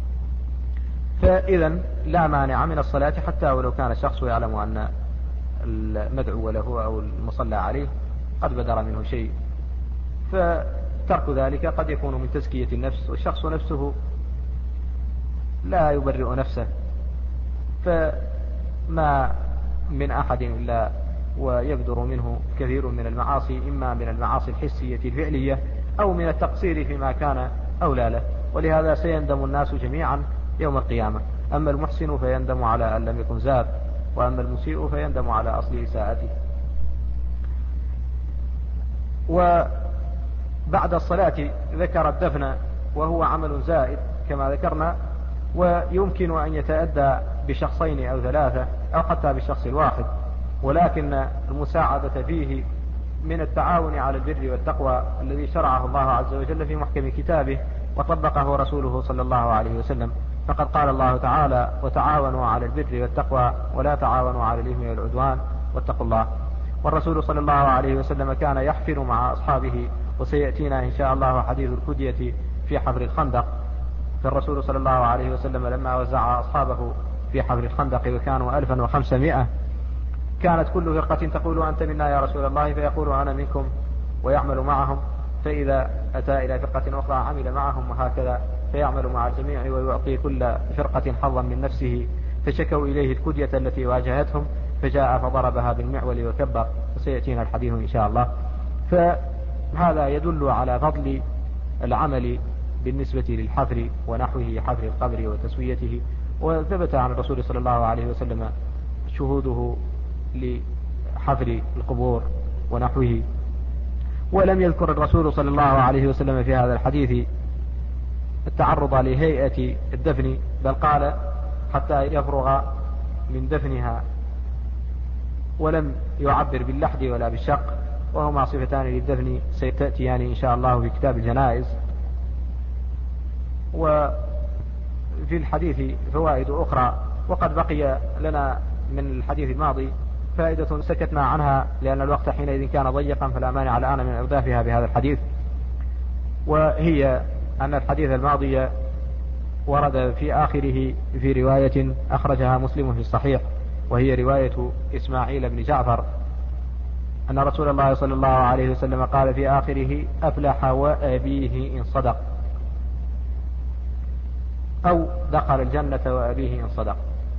فإذا لا مانع من الصلاة حتى ولو كان الشخص يعلم أن المدعو له أو المصلى عليه قد بدر منه شيء، فترك ذلك قد يكون من تزكية النفس، والشخص نفسه لا يبرئ نفسه، فما من أحد إلا ويبدر منه كثير من المعاصي، إما من المعاصي الحسية الفعلية أو من التقصير فيما كان أولى له، ولهذا سيندم الناس جميعا يوم القيامة. أما المحسن فيندم على أن لم يكن زاد، وأما المسيء فيندم على أصل إساءته. وبعد الصلاة ذكر الدفن وهو عمل زائد كما ذكرنا، ويمكن أن يتأدى بشخصين أو ثلاثة أو حتى بالشخص الواحد، ولكن المساعدة فيه من التعاون على البر والتقوى الذي شرعه الله عز وجل في محكم كتابه وطبقه رسوله صلى الله عليه وسلم. فقد قال الله تعالى: وتعاونوا على البر والتقوى ولا تعاونوا على الإثم والعدوان واتقوا الله. والرسول صلى الله عليه وسلم كان يحفر مع أصحابه، وسيأتينا إن شاء الله حديث الكدية في حفر الخندق. فالرسول صلى الله عليه وسلم لما وزع أصحابه في حفر الخندق وكانوا ألفا وخمسمائة كانت كل فرقة تقول: أنت منا يا رسول الله، فيقول: أنا منكم، ويعمل معهم. فإذا أتى إلى فرقة أخرى عمل معهم، وهكذا فيعمل مع الجميع ويعطي كل فرقة حظا من نفسه. فشكوا إليه الكدية التي واجهتهم فجاء فضربها بالمعول وكبر، وسيأتينا الحديث إن شاء الله. فهذا يدل على فضل العمل بالنسبة للحفر ونحوه، حفر القبر وتسويته. وثبت عن الرسول صلى الله عليه وسلم شهوده لحفر القبور ونحوه. ولم يذكر الرسول صلى الله عليه وسلم في هذا الحديث التعرض لهيئة الدفن، بل قال: حتى يفرغ من دفنها، ولم يعبر باللحد ولا بالشق، وهما صفتان للدفن سيتأتيان إن شاء الله في كتاب الجنائز. وفي الحديث فوائد أخرى، وقد بقي لنا من الحديث الماضي فائدة سكتنا عنها لأن الوقت حينئذ كان ضيقا، فلا مانع الآن من إردافها بهذا الحديث. وهي أن الحديث الماضي ورد في آخره في رواية أخرجها مسلم في الصحيح، وهي رواية إسماعيل بن جعفر، أن رسول الله صلى الله عليه وسلم قال في آخره: أفلح وأبيه إن صدق، أو دخل الجنة وأبيه إن صدق.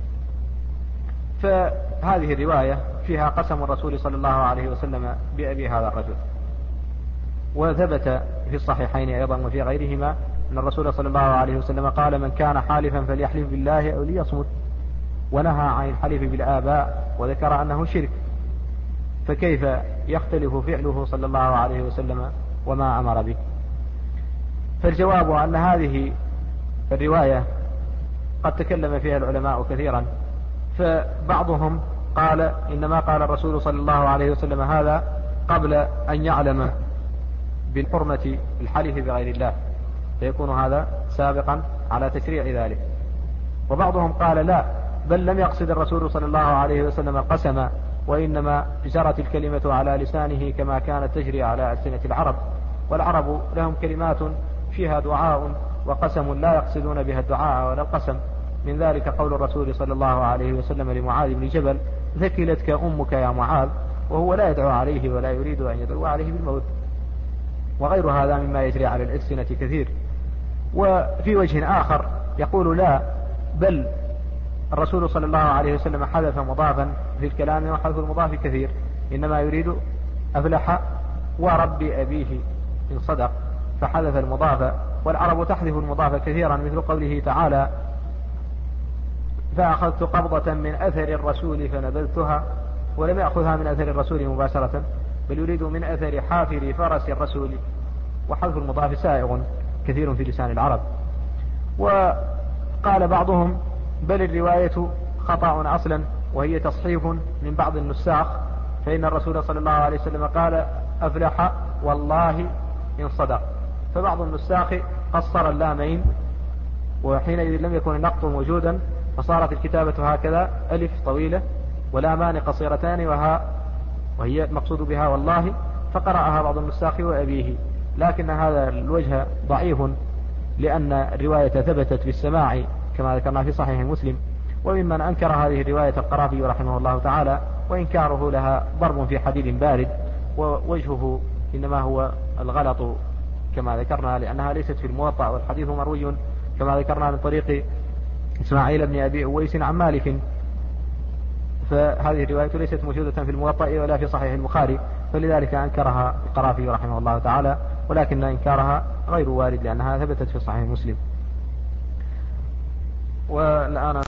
فهذه الرواية فيها قسم الرسول صلى الله عليه وسلم بأبي هذا الرجل. وثبت في الصحيحين أيضا وفي غيرهما أن الرسول صلى الله عليه وسلم قال: من كان حالفا فليحلف بالله أو ليصمت، ونهى عن الحلف بالآباء وذكر أنه شرك، فكيف يختلف فعله صلى الله عليه وسلم وما أمر به؟ فالجواب أن هذه الرواية قد تكلم فيها العلماء كثيرا، فبعضهم قال إنما قال الرسول صلى الله عليه وسلم هذا قبل أن يعلم بحرمة الحلف بغير الله، فيكون هذا سابقا على تشريع ذلك. وبعضهم قال لا، بل لم يقصد الرسول صلى الله عليه وسلم القسم، وإنما جرت الكلمة على لسانه كما كانت تجري على ألسنة العرب، والعرب لهم كلمات فيها دعاء وقسم لا يقصدون بها الدعاء ولا القسم. من ذلك قول الرسول صلى الله عليه وسلم لمعاذ بن جبل: ثكلتك أمك يا معاذ، وهو لا يدعو عليه ولا يريد أن يدعو عليه بالموت. وغير هذا مما يجري على الألسنة كثير. وفي وجه آخر يقول لا، بل الرسول صلى الله عليه وسلم حذف مضافا في الكلام، وحذف المضاف كثير، إنما يريد أفلح ورب أبيه إن صدق، فحذف المضاف. والعرب تحذف المضاف كثيرا، مثل قوله تعالى: فأخذت قبضة من أثر الرسول فنبذتها، ولم يأخذها من أثر الرسول مباشرة، بل يريد من أثر حافر فرس الرسول. وحذف المضاف سائغ كثير في لسان العرب. وقال بعضهم: بل الرواية خطأ أصلا، وهي تصحيف من بعض النساخ، فإن الرسول صلى الله عليه وسلم قال: أفلح والله إن صدق. فبعض النساخ قصر اللامين، وحينئذ لم يكن النقط موجودا، فصارت الكتابة هكذا: ألف طويلة ولامان قصيرتان وها، وهي المقصود بها والله، فقرأها بعض النساخ وأبيه. لكن هذا الوجه ضعيف، لأن الرواية ثبتت بالسماع كما ذكرنا في صحيح مسلم. وممن أنكر هذه الرواية القرافي رحمه الله تعالى، وإنكاره لها ضرب في حديد بارد، ووجهه إنما هو الغلط كما ذكرنا، لأنها ليست في الموطأ، والحديث مروي كما ذكرنا من طريق إسماعيل بن أبي أويس عن مالك، فهذه الرواية ليست موجودة في الموطأ ولا في صحيح البخاري، فلذلك أنكرها القرافي رحمه الله تعالى، ولكن إنكارها غير وارد لأنها ثبتت في صحيح مسلم. والآن